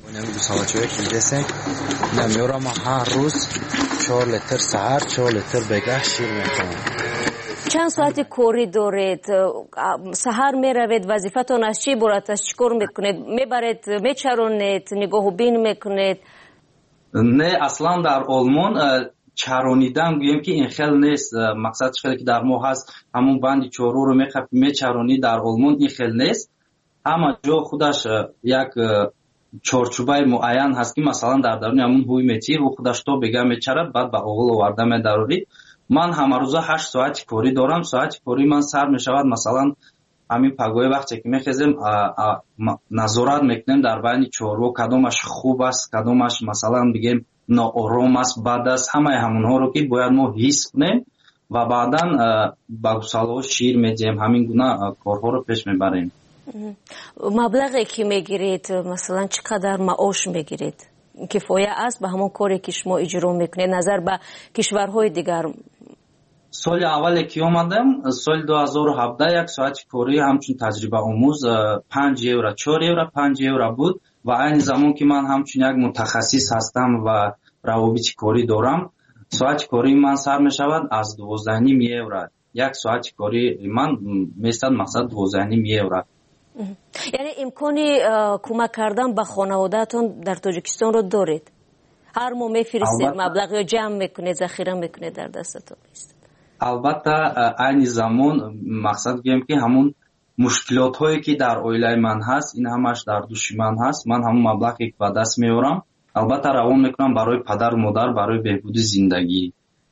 S22: нямигусавачоек идесен намёрам ҳар рӯз чор литр саҳар чор литр бегах шир мехӯрам.
S21: чанд соати корӣ доред? саҳар меравед, вазифатон аз чӣ иборат аст? чӣ кор мекунед? мебаред, мечаронед, нигоҳубин мекунед?
S23: не, аслан дар олмон чаронидан гӯем ки ин хел нест. мақсад чӣ хеле ки дар мо ҳаст ҳамун банди чорӯро мечаронӣ, дар олмон ин хел нест. ҳама ҷо худаш як чорчӯбаи муайян ҳаст ки масалан дар даруни ҳамун ҳуй метир ӯ худаш то бега мечарад, баъд ба оғил оварда медарорӣ. ман ҳамарӯза ҳашт соати корӣ дорам. соати корӣ ман сар мешавад, масалан ҳамин пагои вақте ки мехезем назорат мекунем дар байни чорво, кадомаш хуб аст, кадомаш масалан бигем ноором аст, бад аст. ҳамаи ҳамонҳоро ки бояд мо ҳис кунем ва баъдан ба гусалҳо шир медиҳем. ҳамин гуна корҳоро пеш мебарем.
S21: маблағе ки мегиред, масалан чӣ қадар маош мегиред? кифоя аст ба ҳамон коре ки шумо иҷро мекунед назар ба кишварҳои дигар?
S23: соли аввале ки омадам, соли ду ҳазору ҳабдаҳ, як соати корӣ ҳамчун таҷрибаомӯз панҷ евро, чор евро, панҷ евро буд ва айни замон ки ман ҳамчун як мутахассис ҳастам ва равобити корӣ дорам, соати кории ман сар мешавад аз дувоздаҳ ним евро. як соати кории ман местад мақсад дувоздаҳ ним евро.
S21: яъне имкони кӯмак кардан ба хонаводаатон дар тоҷикистонро доред? ҳар моҳ мефиристед маблағ ё ҷамъ мекунед, захира мекунед дар дастатон?
S23: албатта айни замон мақсад гӯем ки ҳамун мушкилотҳое ки дар оилаи ман ҳаст, ин ҳамаш дар души ман ҳаст. ман ҳамун маблағе ки ба даст меорам албатта равон мекунам барои падару модар, барои беҳбуди зиндагӣ.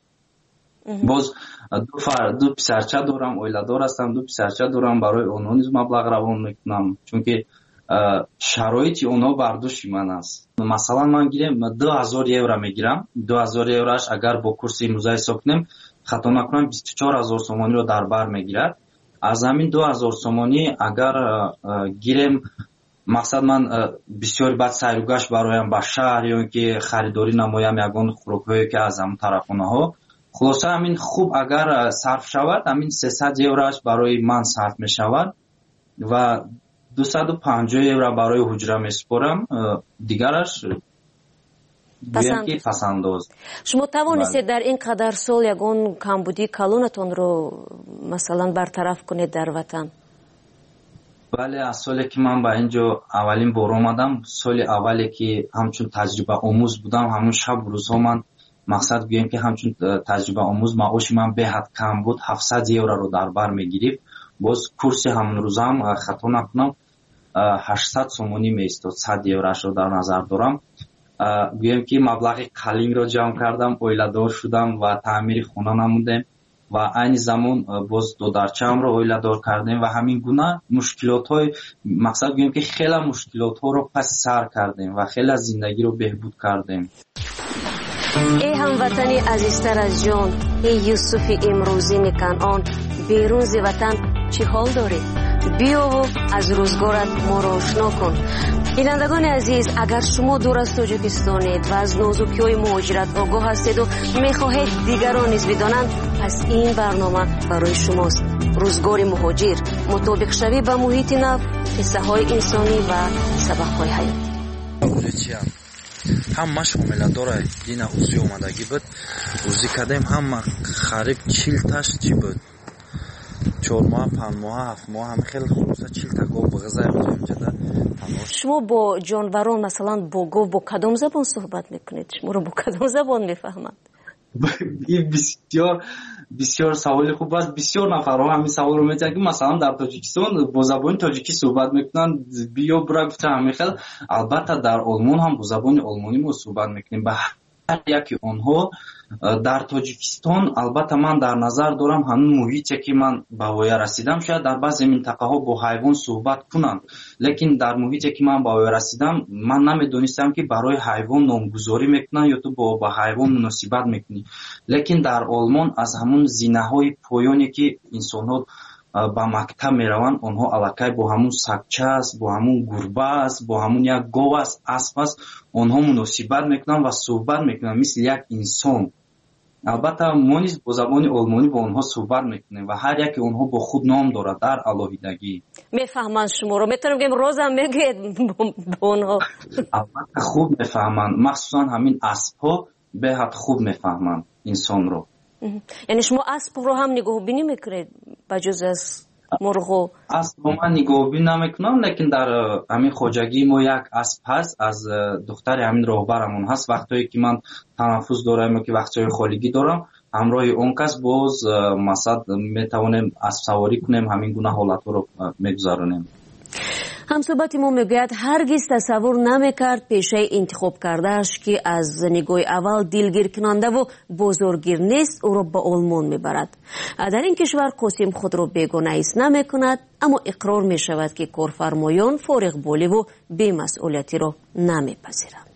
S23: боз ду писарча дорам, оиладор ҳастам, ду писарча дорам, барои онҳо низ маблағ равон мекунам, чунки шароити онҳо бар души ман аст. масалан ман гирем ду ҳазор евро мегирам. ду ҳазор евроаш агар бо курси имрӯза ҳисоб кунем, хато накунам бисту чор ҳазор сомониро дар бар мегирад. аз ҳамин ду ҳазор сомонӣ агар гирем, мақсад ман бисёри баъд сайругашт бароям ба шаҳр ё ин ки харидорӣ намоям ягон хӯрокҳое ки аз ҳамун тарафхонаҳо. хулоса ҳамин хуб агар сарф шавад, ҳамин сесад евроаш барои ман сарф мешавад ва дусаду панҷоҳ евро барои ҳуҷра месупорам. дигараш пасандоз.
S21: шумо тавонистед дар ин қадар сол ягон камбудии калонатонро масалан бартараф кунед дар ватан?
S23: бале, аз соле ки ман ба ин ҷо аввалин бор омадам, соли аввале ки ҳамчун таҷрибаомӯз будам, ҳамун шабу рӯзҳо ман мақсад гӯем ки ҳамчун таҷрибаомӯз маоши ман беҳад кам буд, ҳафтсад евроро дар бар мегирифт. боз курси ҳамрӯзаам хато накунам ҳаштсад сомонӣ меистод, сад евроашро дар назар дорам. гӯем ки маблағи қалинро ҷамъ кардам, оиладор шудам ва таъмири хона намудем ва айни замон боз додарчаамро оиладор кардем ва ҳамин гуна мушкилотҳои мақсад гӯем ки хела мушкилотҳоро паси сар кардем ва хела зиндагиро беҳбуд кардем.
S21: эй ҳамватани азизтар аз ҷон, эй Юсуфи имрӯзини Канъон, берун зи ватан чӣ ҳол доред? биёву аз рӯзгорат моро ошно кун. бинандагони азиз, агар шумо дур аз тоҷикистонед ва аз нозукиҳои муҳоҷират огоҳ ҳастеду мехоҳед дигарон низ бидонанд, пас ин барнома барои шумост. рӯзгори муҳоҷир, мутобиқшавӣ ба муҳити нав, қиссаҳои инсонӣ ва сабақҳои ҳаётӣ.
S22: ҳама шомиладора дина ӯзи омадагӣ буд. ӯзи кардем ҳама хариб чилташ чӣ буд, чор моҳа, панҷ моҳа, ҳафт моҳа, ҳам хел хулоса чилта гов биғизай ҷада.
S21: шумо бо ҷонварон масалан бо гов бо кадом забон суҳбат мекунед? шуморо бо кадом забон мефаҳманд?
S23: ин бисёр бисёр саволи хуб аст. бисёр нафарҳо ҳамин саволро метиҳанд ки масалан дар тоҷикистон бо забони тоҷикӣ суҳбат мекунанд, биё бура гуфта ҳамин хел. албатта дар олмон ҳам бо забони олмонӣ мо суҳбат мекунем. ба ҳар яки онҳо дар тоҷикистон албатта ман дар назар дорам ҳамин муҳите ки ман ба воя расидам, шояд дар баъзе минтақаҳо бо ҳайвон суҳбат кунанд, лекин дар муҳите ки ман ба воя расидам, ман намедонистам ки барои ҳайвон номгузорӣ мекунанд ё ту ба ҳайвон муносибат мекунӣ. лекин дар олмон аз ҳамун зинаҳои поёне ки инсонҳо ба мактаб мераванд, онҳо аллакай бо ҳамун сагча аст, бо ҳамун гурба аст, бо ҳамун як гов аст, асп аст, онҳо муносибат мекунанд ва суҳбат мекунанд мисли як инсон. албатта мо низ бо забони олмонӣ бо онҳо суҳбат мекунем ва ҳар яке онҳо бо худ ном дорад дар алоҳидагӣ.
S21: мефаҳманд шуморо? метавонем бигем розам мегӯед бо онҳо?
S23: албатта хуб мефаҳманд, махсусан ҳамин аспҳо беҳад хуб мефаҳманд инсонро.
S21: яъне шумо аспро ҳам нигоҳубинӣ мекунед ба ҷуз аз мурғу?
S23: аспро ман нигоҳубинӣ намекунам, лекин дар ҳамин хоҷагӣ мо як асп ҳаст, аз духтари ҳамин роҳбарамон ҳаст. вақтое ки ман танаффус дорам ё ки вақтҳои холигӣ дорам, ҳамроҳи он кас боз масад метавонем аспсаворӣ кунем, ҳамин гуна ҳолатҳоро мегузаронем.
S21: ҳамсӯҳбати мо мегӯяд ҳаргиз тасаввур намекард пешаи интихоб кардааш ки аз нигоҳи аввал дилгиркунандаву бозоргир нест, ӯро ба олмон мебарад. дар ин кишвар қосим худро бегона ҳис намекунад, аммо иқрор мешавад ки корфармоён фориғболиву бемасъулиятиро намепазиранд.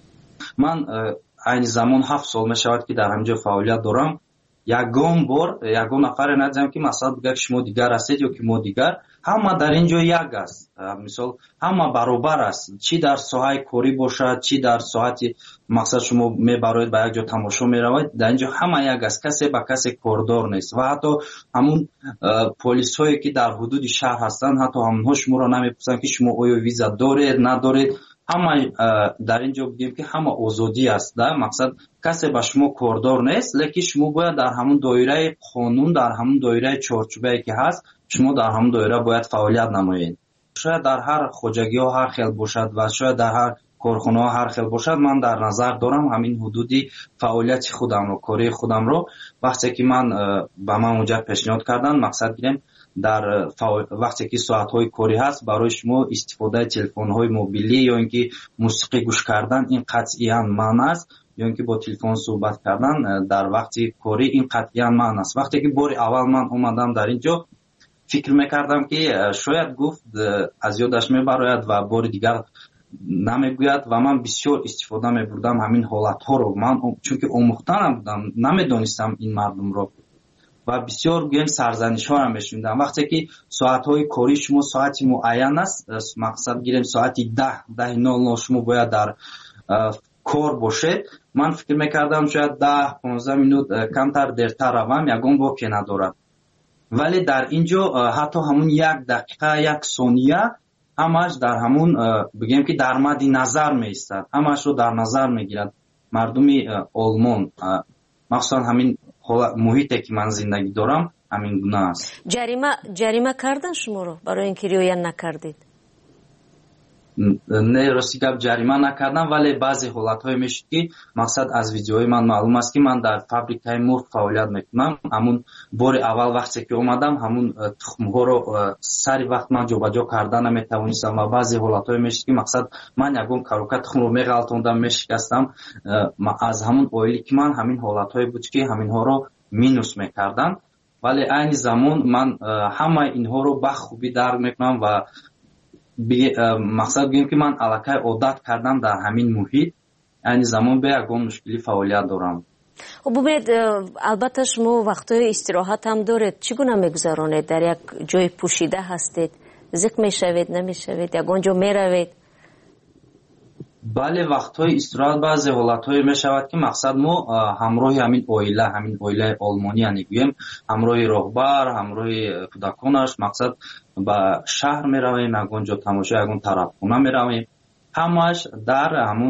S23: ман айни замон ҳафт сол мешавад ки дар ҳаминҷо фаъолият дорам. ягон бор ягон нафаре надидам ки масалан бигӯяд шумо дигар ҳастед ё ки мо дигар. ҳама дар ин ҷо як аст. мисол ҳама баробар аст, чӣ дар соҳаи корӣ бошад, чӣ дар соати мақсад шумо мебароед ба як ҷо тамошо меравед, дар ин ҷо ҳама як аст, касе ба касе кордор нест. ва ҳатто ҳамун полисҳое ки дар ҳудуди шаҳр ҳастанд, ҳатто ҳамонҳо шуморо намепурсанд ки шумо оё виза доред надоред. ҳама дар ин ҷо бигем ки ҳама озодӣ аст, да мақсад касе ба шумо кордор нест, лекин шумо бояд дар ҳамун доираи қонун, дар ҳамун доираи чорчӯбае ки ҳаст, шумо дар ҳамун доира бояд фаъолият намоед. шояд дар ҳар хоҷагиҳо ҳар хел бошад ва шояд дар ҳар корхонаҳо ҳар хел бошад. ман дар назар дорам ҳамин ҳудуди фаъолияти худамро, кории худамро. вақте ки ман ба ман унҷа пешниҳод карданд, мақсад гирем дар вақте ки соатҳои корӣ ҳаст, барои шумо истифодаи телефонҳои мобилӣ ё ин ки мусиқӣ гӯш кардан ин қатъиян маън аст, ё ин ки бо телефон суҳбат кардан дар вақти корӣ ин қатъиян маън аст. вақте ки бори аввал ман омадам дар ин ҷо, фикр мекардам ки шояд гуфт аз ёдаш мебарояд ва бори дигар намегӯяд ва ман бисёр истифода мебурдам ҳамин ҳолатҳоро. ман чунки омӯхта набудам, намедонистам ин мардумро ва бисёр гӯем сарзанишҳоам мешунидам. вақте ки соатҳои корӣ шумо соати муайян аст, мақсад гирем соати даҳ даҳи нол нол шумо бояд дар кор бошед. ман фикр мекардам шояд даҳ понздаҳ минут камтар дертар равам, ягон воке надорад. вале дар ин ҷо ҳатто ҳамун як дақиқа як сония ҳамаш дар ҳамун бигем ки дар мадди назар меистад, ҳамашро дар назар мегирад мардуми олмон. махсусан ҳамин муҳите ки ман зиндагӣ дорам ҳамин гуна аст.
S21: ҷарима ҷарима кардан шуморо барои ин ки риоя накардед?
S23: не, рости гап ҷарима накардам, вале баъзе ҳолатҳое мешуд ки мақсад аз видеоҳои ман маълум аст ки ман дар фабрикаи мурғ фаъолият мекунам. ҳамун бори аввал вақте ки омадам, ҳамун тухмҳоро сари вақт ман ҷобаҷо карда наметавонистам ва баъзе ҳолатҳое мешуд ки мақсад ман ягон карока тухмро меғалтондам, мешикастам. аз ҳамун оили ки ман ҳамин ҳолатҳое буд ки ҳаминҳоро минус мекардам. вале айни замон ман ҳамаи инҳоро ба хубӣ дарк мекунам ва мақсад гӯем ки ман аллакай одат кардам дар ҳамин муҳит. айни замон бе ягон мушкилӣ фаъолият дорам.
S21: хуб бубинед, албатта шумо вақтҳои истироҳат ҳам доред. чӣ гуна мегузаронед? дар як ҷои пӯшида ҳастед? зиқ мешавед, намешавед? ягон ҷо меравед?
S23: бале, вақтҳои истироҳат баъзе ҳолатҳое мешавад ки мақсад мо ҳамроҳи ҳамин оила, ҳамин оилаи олмонӣ гӯем, ҳамроҳи роҳбар, ҳамроҳи кӯдаконаш мақсад ба шаҳр меравем, ягон ҷо тамошо, ягон тарабхона меравем. ҳамааш дар ҳамун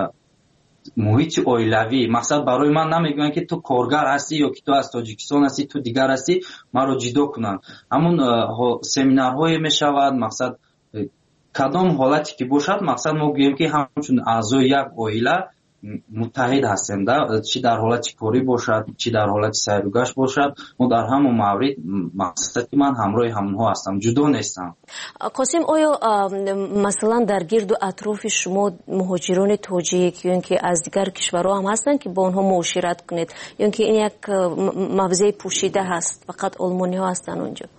S23: муҳити оилавӣ. мақсад барои ман намегӯянд ки ту коргар ҳастӣ ё ки ту аз тоҷикистон ҳастӣ, ту дигар ҳастӣ, маро ҷидо кунанд. ҳамун семинарҳое мешавад, мақсад кадом ҳолате ки бошад, мақсад мо гӯем ки ҳамчун аъзои як оила муттаҳид ҳастем, да, чӣ дар ҳолати корӣ бошад, чӣ дар ҳолати сайругашт бошад, мо дар ҳамон маврид мақсад ки ман ҳамроҳи ҳамонҳо ҳастам, ҷудо нестам.
S21: қосим, оё масалан дар гирду атрофи шумо муҳоҷирони тоҷик ё ин ки аз дигар кишварҳо ҳам ҳастанд ки бо онҳо муошират кунед, ё ин ки ин як мавзеи пӯшида ҳаст, фақат олмониҳо ҳастанд он ҷо?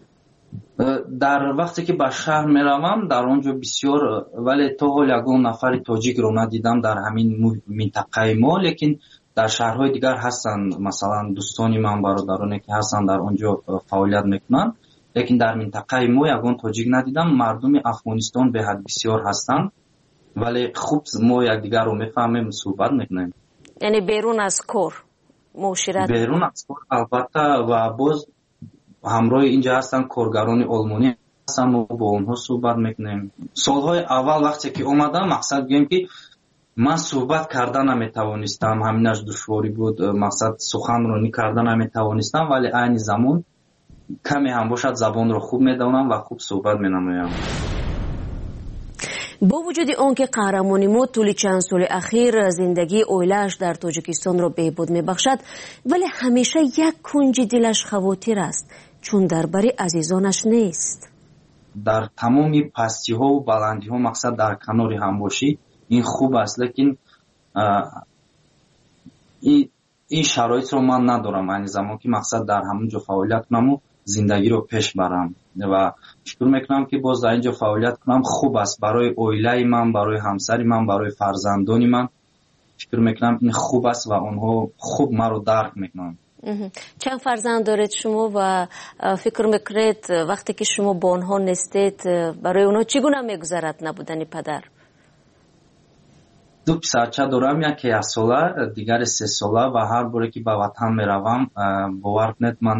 S23: дар вақте ки ба шаҳр меравам, дар он ҷо бисёр, вале то ҳол ягон нафари тоҷикро надидам дар ҳамин минтақаи мо, лекин дар шаҳрҳои дигар ҳастанд. масалан дӯстони ман, бародароне ки ҳастанд дар он ҷо фаъолият мекунанд, лекин дар минтақаи мо ягон тоҷик надидам. мардуми Афғонистон беҳад бисёр ҳастанд, вале хуб мо якдигарро мефаҳмем, суҳбат мекунем.
S21: яъне берун аз кор? муошират
S23: берун аз кор албатта ва боз ҳамроҳи инҷа ҳастанд коргарони олмонӣ ҳастанд мо бо онҳо суҳбат мекунем. солҳои аввал вақте ки омадам мақсад гӯем ки ман суҳбат карда наметавонистам, ҳаминаш душворӣ буд, мақсад суханронӣ карда наметавонистам, вале айни замон каме ҳам бошад забонро хуб медонам ва хуб суҳбат менамоям.
S21: бо вуҷуди он ки қаҳрамони мо тӯли чанд соли ахир зиндагии оилааш дар тоҷикистонро беҳбуд мебахшад, вале ҳамеша як кунҷи дилаш хавотир аст, чун дар бари азизонаш нест.
S23: дар тамоми пастиҳову баландиҳо мақсад дар канори ҳам бошӣ ин хуб аст, лекин ин шароитро ман надорам айни замон ки мақсад дар ҳамон ҷо фаъолият кунаму зиндагиро пеш барам ва фикр мекунам ки боз дар ин ҷо фаъолият кунам хуб аст барои оилаи ман, барои ҳамсари ман, барои фарзандони ман. фикр мекунам ин хуб аст ва онҳо хуб маро дарк мекунанд.
S21: чанд фарзанд доред шумо ва фикр мекунед вақте ки шумо бо онҳо нестед барои онҳо чӣ гуна мегузарад набудани падар?
S23: ду писарча дорам, яке яксола, дигаре се сола ва ҳар боре ки ба ватан меравам бовар кунед ман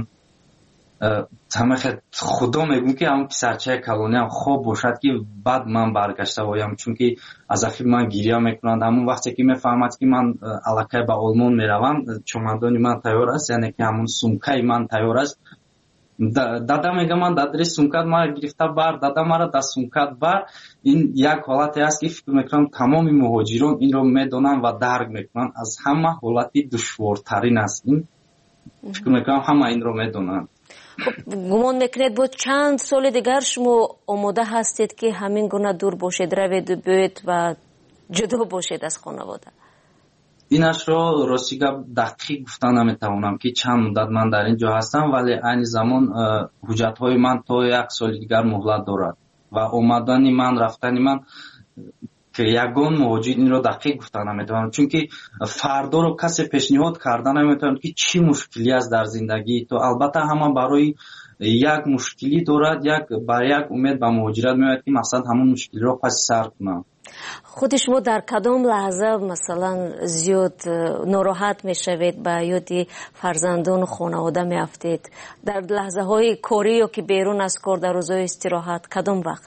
S23: худо мегӯм ки ҳамон писарчаи калониам хоб бошад ки баъд ман баргашта оям, чунки аз ахир ман гирья мекунанд. ҳамон вақте ки мефаҳмад ки ман аллакай ба олмон меравам, чомадони ман тайёр аст, яъне ки ҳамон сумкаи ман тайёр аст, дада мега ман дадри сумкат мара гирифта бар, дада мара да сумкат бар. ин як ҳолате аст ки фикр мекунам тамоми муҳоҷирон инро медонанд ва дарк мекунанд. аз ҳама ҳолати душвортарин аст ин. фикр мекунам ҳама инро медонанд.
S21: гумон мекунед бо чанд соли дигар шумо омода ҳастед ки ҳамин гуна дур бошед, раведу боед ва ҷудо бошед аз хонавода?
S23: инашро рости гап дақиқ гуфта наметавонам ки чанд муддат ман дар ин ҷо ҳастам, вале айни замон ҳуҷҷатҳои ман то як соли дигар муҳлат дорад ва омадани ман, рафтани ман ки ягон муҳоҷир инро дақиқ гуфта наметавонам, чунки фардоро касе пешниҳод карда наметавонад ки чӣ мушкилӣ аст дар зиндагии то. албатта ҳама барои як мушкилӣ дорад, як ба як умед ба муҳоҷират меояд ки мақсад ҳамон мушкилиро паси сар кунад.
S21: худи шумо дар кадом лаҳза масалан зиёд нороҳат мешавед, ба ёди фарзандону хонавода меафтед? дар лаҳзаҳои корӣ ё ки берун аз кор, дар рӯзҳои истироҳат, кадом вақт?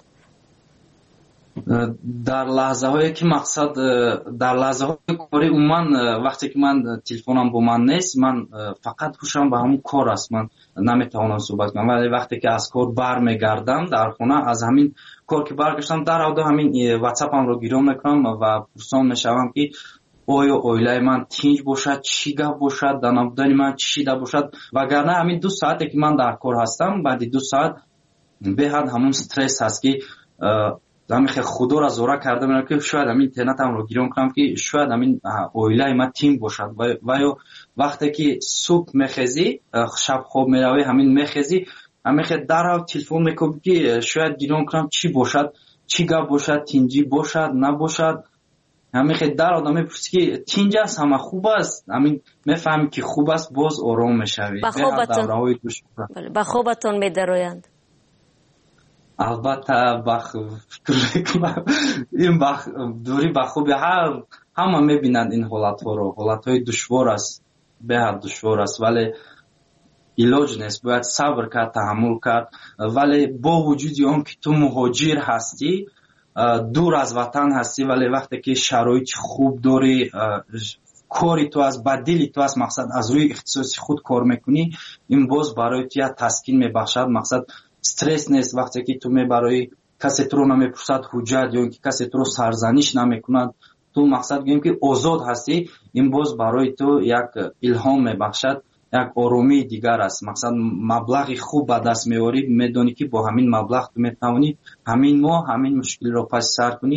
S23: дар лаҳзаҳое ки мақсад дар лаҳзаҳои корӣ умуман вақте ки ман телефонам бо ман нест, ман фақат ҳушам ба ҳамон кор аст, ман наметавонам суҳбат кунам. вале вақте ки аз кор бармегардам дар хона, аз ҳамин кор ки баргаштам даравда ҳамин ватсапамро гирё мекунам ва пурсон мешавам ки оё оилаи ман тинҷ бошад, чӣ гап бошад, дар набудани ман чӣ шида бошад. вагарна ҳамин ду соате ки ман дар кор ҳастам, баъди ду соат беҳад ҳамон стресс ҳаст ки замихе худоро зора карда менам ки шояд ҳамин интернетамро гирён кунам ки шояд ҳамин оилаи ман тим бошад. ва ё вақте ки субҳ мехезӣ, шаб хоб меравӣ, ҳамин мехезӣ, ҳамихе дарав телефон мекӯбӣ ки шояд гирён кунам чӣ бошад, чӣ гап бошад, тинҷӣ бошад, набошад. ҳамихе дарав да мепурсӣ ки тинҷ аст, ҳама хуб аст. ҳамин мефаҳмӣ ки хуб аст, боз ором мешавӣ.
S21: ба хобатон медароянд?
S23: албатта фикр мекунам ин дурӣ ба хуби ҳама мебинанд ин ҳолатҳоро. ҳолатҳои душвор аст, беҳад душвор аст, вале илоҷ нест, бояд сабр кард, таҳаммул кард. вале бо вуҷуди он ки ту муҳоҷир ҳастӣ, дур аз ватан ҳастӣ, вале вақте ки шароити хуб дорӣ, кори ту аст, ба дили ту аст, мақсад аз рӯи ихтисоси худ кор мекунӣ, ин боз барои ту як таскин мебахшад. мақсад стресс нест вақте ки ту мебарои касе туро намепурсад ҳуҷҷат ё ин ки касе туро сарзаниш намекунад, ту мақсад гӯем ки озод ҳастӣ. ин боз барои ту як илҳом мебахшад, як оромии дигар аст. мақсад маблағи хуб ба даст меорӣ, медонӣ ки бо ҳамин маблағ ту метавонӣ ҳамин моҳ ҳамин мушкилиро паси сар кунӣ.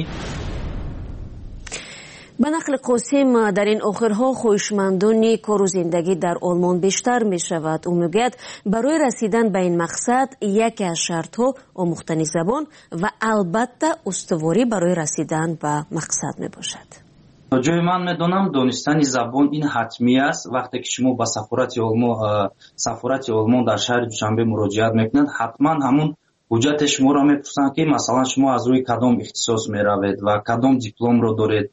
S21: ба нақли қосим, дар ин охирҳо хоҳишмандони кору зиндагӣ дар олмон бештар мешавад. ӯ мегӯяд барои расидан ба ин мақсад яке аз шартҳо омӯхтани забон ва албатта устуворӣ барои расидан ба мақсад мебошад.
S23: ҷои ман медонам донистани забон ин ҳатмӣ аст. вақте ки шумо ба сафорати олмон сафорати олмон дар шаҳри душанбе муроҷиат мекунед, ҳатман ҳамон ҳуҷҷати шуморо мепурсанд ки масалан шумо аз рӯи кадом ихтисос меравед ва кадом дипломро доред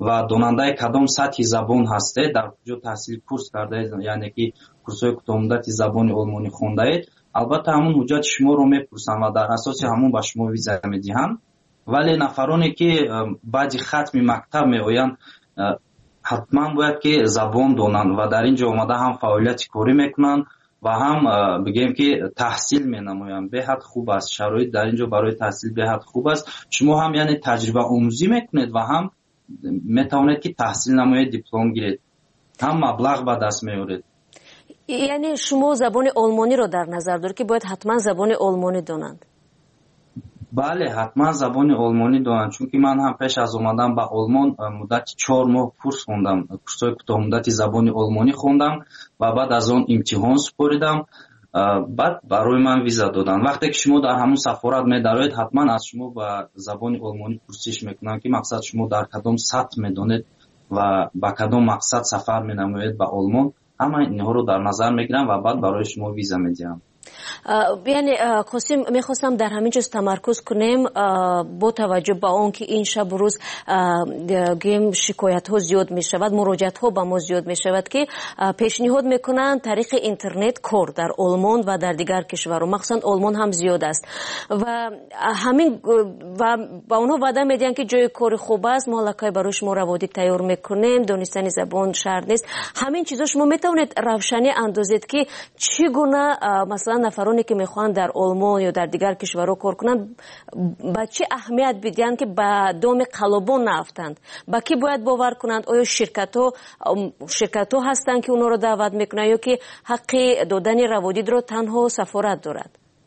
S23: ва донандаи кадом сатҳи забон ҳастед, дар куҷо таҳсил курс кардаед, яъне ки курсҳои кӯтоҳмуддати забони олмонӣ хондаед, албатта ҳамун ҳуҷҷати шуморо мепурсанд ва дар асоси ҳамун ба шумо виза медиҳанд. вале нафароне ки баъди хатми мактаб меоянд, ҳатман бояд ки забон донанд ва дар ин ҷо омада ҳам фаъолияти корӣ мекунанд ва ҳам бигем ки таҳсил менамоянд. беҳад хуб аст, шароит дар ин ҷо барои таҳсил беҳад хуб аст. шумо ҳам яъне таҷрибаомӯзӣ мекунед ва ҳам метавонед ки таҳсил намоед, диплом гиред, ҳам маблағ ба даст меоред.
S21: яъне шумо забони олмониро дар назар доред ки бояд ҳатман забони олмонӣ донанд?
S23: бале, ҳатман забони олмонӣ донанд, чунки ман ҳам пеш аз омадан ба олмон муддати чор моҳ курс хондам, курсҳои кӯтоҳмуддати забони олмонӣ хондам ва баъд аз он имтиҳон супоридам, баъд барои ман виза доданд. вақте ки шумо дар ҳамун сафорат медароед, ҳатман аз шумо ба забони олмонӣ пурсиш мекунанд ки мақсад шумо дар кадом сатҳ медонед ва ба кадом мақсад сафар менамоед ба олмон. ҳама инҳоро дар назар мегирам ва баъд барои шумо виза медиҳам.
S21: яъне қосим, мехостам дар ҳамин ҷоз тамаркуз кунем бо таваҷҷӯҳ ба он ки ин шабу рӯз гӯем шикоятҳо зиёд мешавад, муроҷиатҳо ба мо зиёд мешавад ки пешниҳод мекунанд тариқи интернет кор дар олмон ва дар дигар кишварҳо, махсусан олмон ҳам зиёд аст ва ҳамин ва ба онҳо ваъда медиҳанд ки ҷои кори хуб аст, мо аллакай барои шумо раводид тайёр мекунем, донистани забон шарт нест. ҳамин чизо шумо метавонед равшанӣ андозед ки чӣ гуна масалан нафароне ки мехоҳанд дар олмон ё дар дигар кишварҳо кор кунанд ба чӣ аҳамият бидиҳанд ки ба доми қалобон наафтанд? ба кӣ бояд бовар кунанд? оё ширкатҳо ширкатҳо ҳастанд ки онҳоро даъват мекунанд ё ки ҳаққи додани раводидро танҳо сафорат дорад?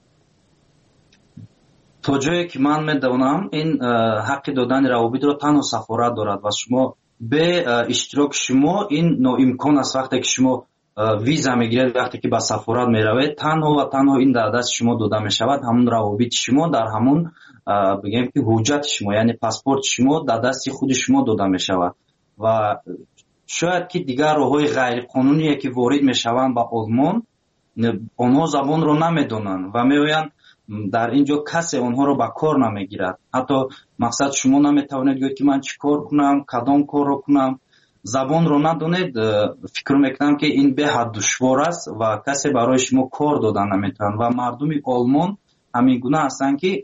S23: то ҷое ки ман медонам, ин ҳаққи додани раводидро танҳо сафорат дорад ва шумо бе иштироки шумо ин ноимкон аст. вақте ки шумо виза мегиред, вақте ки ба сафорат меравед, танҳо ва танҳо ин дар дасти шумо дода мешавад. ҳамун равобити шумо дар ҳамун бигем ки ҳуҷҷати шумо, яъне паспорти шумо дар дасти худи шумо дода мешавад ва шояд ки дигар роҳҳои ғайриқонуние ки ворид мешаванд ба олмон, онҳо забонро намедонанд ва меоянд дар ин ҷо касе онҳоро ба кор намегирад. ҳатто мақсад шумо наметавонед гӯед ки ман чӣ кор кунам, кадом корро кунам. забонро надонед, фикр мекунам ки ин беҳад душвор аст ва касе барои шумо кор дода наметавонад ва мардуми олмон ҳамин гуна ҳастанд ки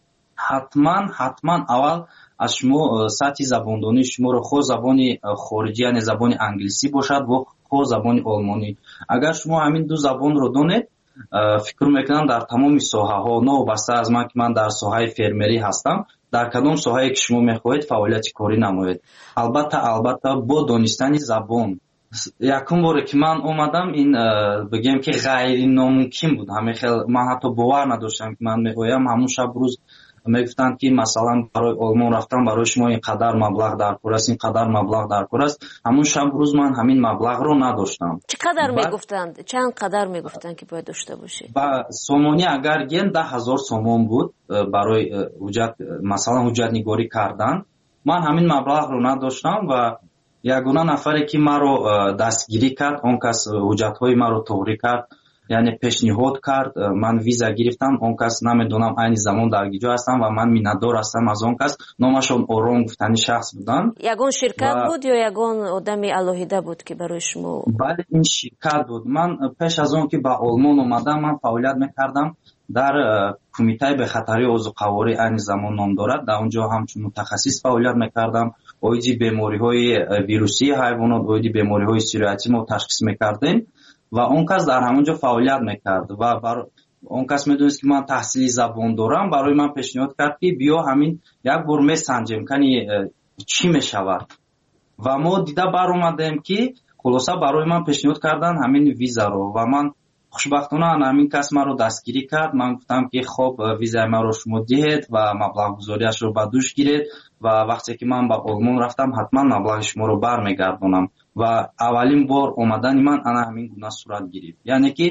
S23: ҳатман ҳатман аввал аз шумо сатҳи забондонии шуморо хо забони хориҷӣ, яъне забони англисӣ бошад ва хо забони олмонӣ, агар шумо ҳамин ду забонро донед, фикр мекунам дар тамоми соҳаҳо, новобаста аз ман ки ман дар соҳаи фермерӣ ҳастам, дар кадом соҳае ки шумо мехоҳед фаъолияти корӣ намоед. албатта албатта бо донистани забон. якум боре ки ман омадам, ин бигем ки ғайриномумкин буд. ман ҳатто бовар надоштам ки ман меоям, ҳамун шаб рӯз мегуфтанд ки масалан барои олмон рафтан барои шумо ин қадар маблағ дар кор аст, ин қадар маблағ дар кор аст. ҳамун шаб рӯз ман ҳамин маблағро надоштам.
S21: чӣ қадар мегуфтанд? чанд қадар мегуфтанд ки бояд дошта бошед?
S23: ба сомони агар ген даҳ ҳазор сомон буд барои ҳуҷҷат, масалан ҳуҷҷатнигорӣ кардан. ман ҳамин маблағро надоштам ва ягона нафаре ки маро дастгирӣ кард, он кас ҳуҷҷатҳои маро тоғрӣ кард, яъне пешниҳод кард, ман виза гирифтам. он кас намедонам айни замон дар гиҷо ҳастам ва ман миннатдор ҳастам аз он кас. номашон Ором гуфтани шахс буданд.
S21: ягон ширкат буд ё ягон одами алоҳида буд ки барои шумо?
S23: бале, ин ширкат буд. ман пеш аз он ки ба олмон омадам, ман фаъолият мекардам дар кумитаи бехатарии озуқаворӣ, айни замон ном дорад. дар он ҷо ҳамчун мутахассис фаъолият мекардам. оиди бемориҳои вирусии ҳайвонот, оиди бемориҳои сироятӣ мо ташхис мекардем ва он кас дар ҳамон ҷо фаъолият мекард ва бар он кас медонист ки ман таҳсили забон дорам. барои ман пешниҳод кард ки биё ҳамин як бор месанҷем, кани чӣ мешавад. ва мо дида баромадем ки хулоса барои ман пешниҳод кардан ҳамин визаро ва ман хушбахтона ҳамин кас маро дастгирӣ кард. ман гуфтам ки хоб визаи маро шумо диҳед ва маблағгузориашро ба дӯш гиред ва вақте ки ман ба олмон рафтам, ҳатман маблағи шуморо бармегардонам. ва аввалин бор омадани ман ана ҳамин гуна сурат гирифт. яъне ки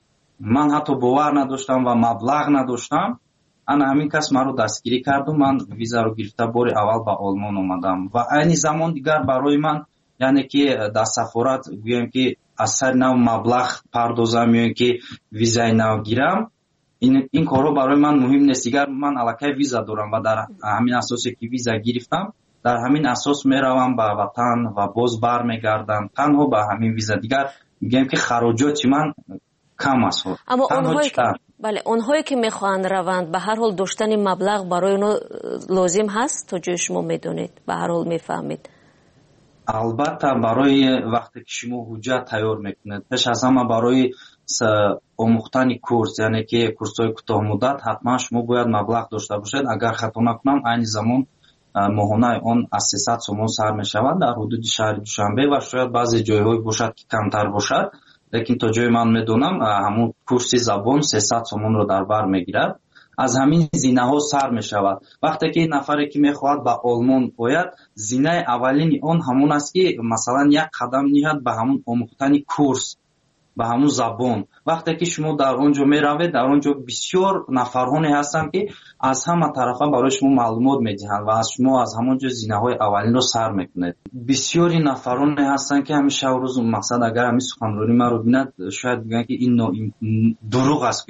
S23: ман ҳатто бовар надоштам ва маблағ надоштам. ана ҳамин кас маро дастгирӣ карду ман визаро гирифта бори аввал ба олмон омадам ва айни замон дигар барои ман, яъне ки дар сафорат гӯем ки аз сари нав маблағ пардозам ё ин ки визаи нав гирам, ин корҳо барои ман муҳим нест. дигар ман аллакай виза дорам ва дар ҳамин асосе ки виза гирифтам, дар ҳамин асос меравам ба ватан ва боз бармегардам. танҳо ба ҳамин виза дигар мегӯям ки хароҷоти ман кам аст.
S21: аммо онҳое ки бале онҳое ки мехоҳанд раванд ба ҳар ҳол доштани маблағ барои онҳо лозим ҳаст, то ҷои шумо медонед, ба ҳар ҳол мефаҳмед.
S23: албатта барои вақте ки шумо ҳуҷҷат тайёр мекунед, пеш аз ҳама барои омӯхтани курс, яъне ки курсҳои кӯтоҳмуддат ҳатман шумо бояд маблағ дошта бошед. агар хато накунам айни замон моҳонаи он аз сесад сомон сар мешавад дар ҳудуди шаҳри Душанбе ва шояд баъзе ҷойҳое бошад ки камтар бошад, лекин то ҷои ман медонам ҳамун курси забон сесад сомонро дар бар мегирад. аз ҳамин зинаҳо сар мешавад. вақте ки нафаре ки мехоҳад ба олмон ояд, зинаи аввалини он ҳамун аст ки масалан як қадам ниҳад ба ҳамун омӯхтани курс, ба ҳамун забон. вақте ки шумо дар он ҷо меравед, дар он ҷо бисёр нафарҳоне ҳастанд ки аз ҳама тарафа барои шумо маълумот медиҳанд ва аз шумо аз ҳамон ҷо зинаҳои аввалинро сар мекунед. бисёри нафароне ҳастанд ки ҳамин шаб рӯз мақсад агар ҳамин суханронӣ маро бинад, шояд бигӯянд ки ин дурӯғ аст,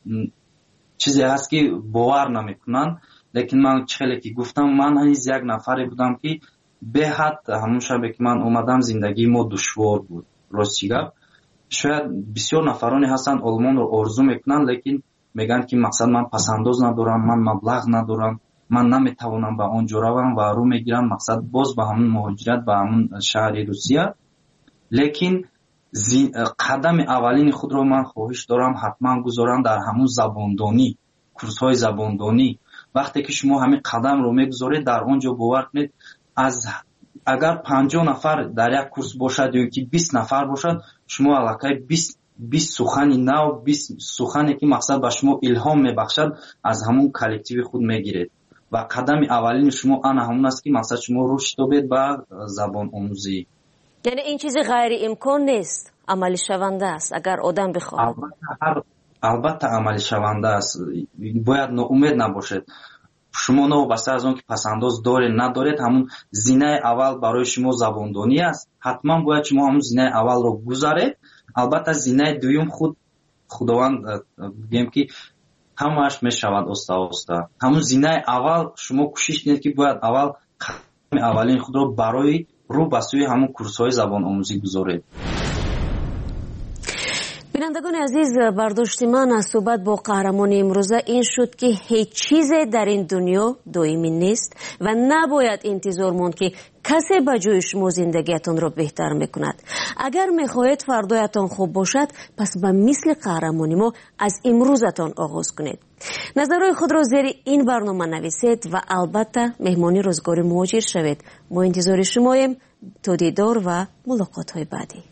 S23: чизе ҳаст ки бовар намекунанд. лекин ман хеле ки гуфтам, ман ҳаниз як нафаре будам ки беҳад ҳамон шабе ки ман омадам зиндагии мо душвор буд. рости гап, шояд бисёр нафароне ҳастанд олмонро орзу мекунанд, лекин мегӯянд ки мақсад ман пасандоз надорам, ман маблағ надорам, ман наметавонам ба он ҷо равам ва рӯ мегирам мақсад боз ба ҳамун муҳоҷират ба ҳамун шаҳри Русия. лекин қадами аввалини худро ман хоҳиш дорам ҳатман гузорам дар ҳамун забондонӣ, курсҳои забондонӣ. вақте ки шумо ҳамин қадамро мегузоред, дар он ҷо бовар кунед, аз агар панҷоҳ нафар дар як курс бошад ё ки бист нафар бошад, шумо аллакай бист сухани нав, бист сухане ки мақсад ба шумо илҳом мебахшад, аз ҳамун коллективи худ мегиред. ва қадами аввалини шумо ана ҳамун аст ки мақсад шумо рушд ёбед ба забономӯзӣ.
S21: яъне ин чизи ғайриимкон нест, амалӣ шаванда аст агар одам бихоҳад.
S23: албатта амалӣ шаванда аст, бояд ноумед набошед. шумо новобаста аз он ки пасандоз доред надоред, ҳамун зинаи аввал барои шумо забондонӣ аст. ҳатман бояд шумо ҳамун зинаи аввалро гузаред. албатта зинаи дуюм худ худованд бигӯем ки ҳамааш мешавад оста оста. ҳамун зинаи аввал шумо кӯшиш кунед ки бояд аввал қадами аввалини худро барои рӯ ба сӯи ҳамун курсҳои забономӯзӣ гузоред.
S21: бинандагони азиз, бардошти ман аз суҳбат бо қаҳрамони имрӯза ин шуд ки ҳеҷ чизе дар ин дунё доимӣ нест ва набояд интизор монд ки касе ба ҷои шумо зиндагиятонро беҳтар мекунад. агар мехоҳед фардоятон хуб бошад, пас ба мисли қаҳрамони мо аз имрӯзатон оғоз кунед. назарҳои худро зери ин барнома нависед ва албатта меҳмони рӯзгори муҳоҷир шавед. мо интизори шумоем. то дидор ва мулоқотҳои баъдӣ.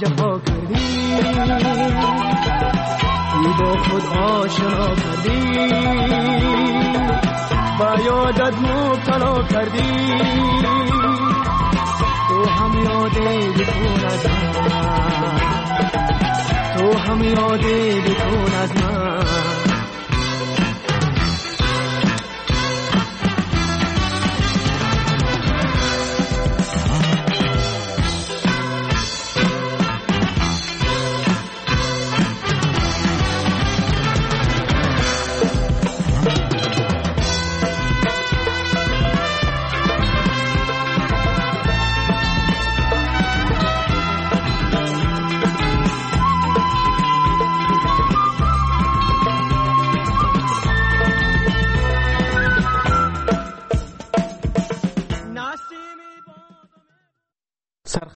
S2: جفا کردی کی با خود آشنا کردی با یادت مبتلا کردی تو هم یادی بکن از من تو هم یادی بکن از من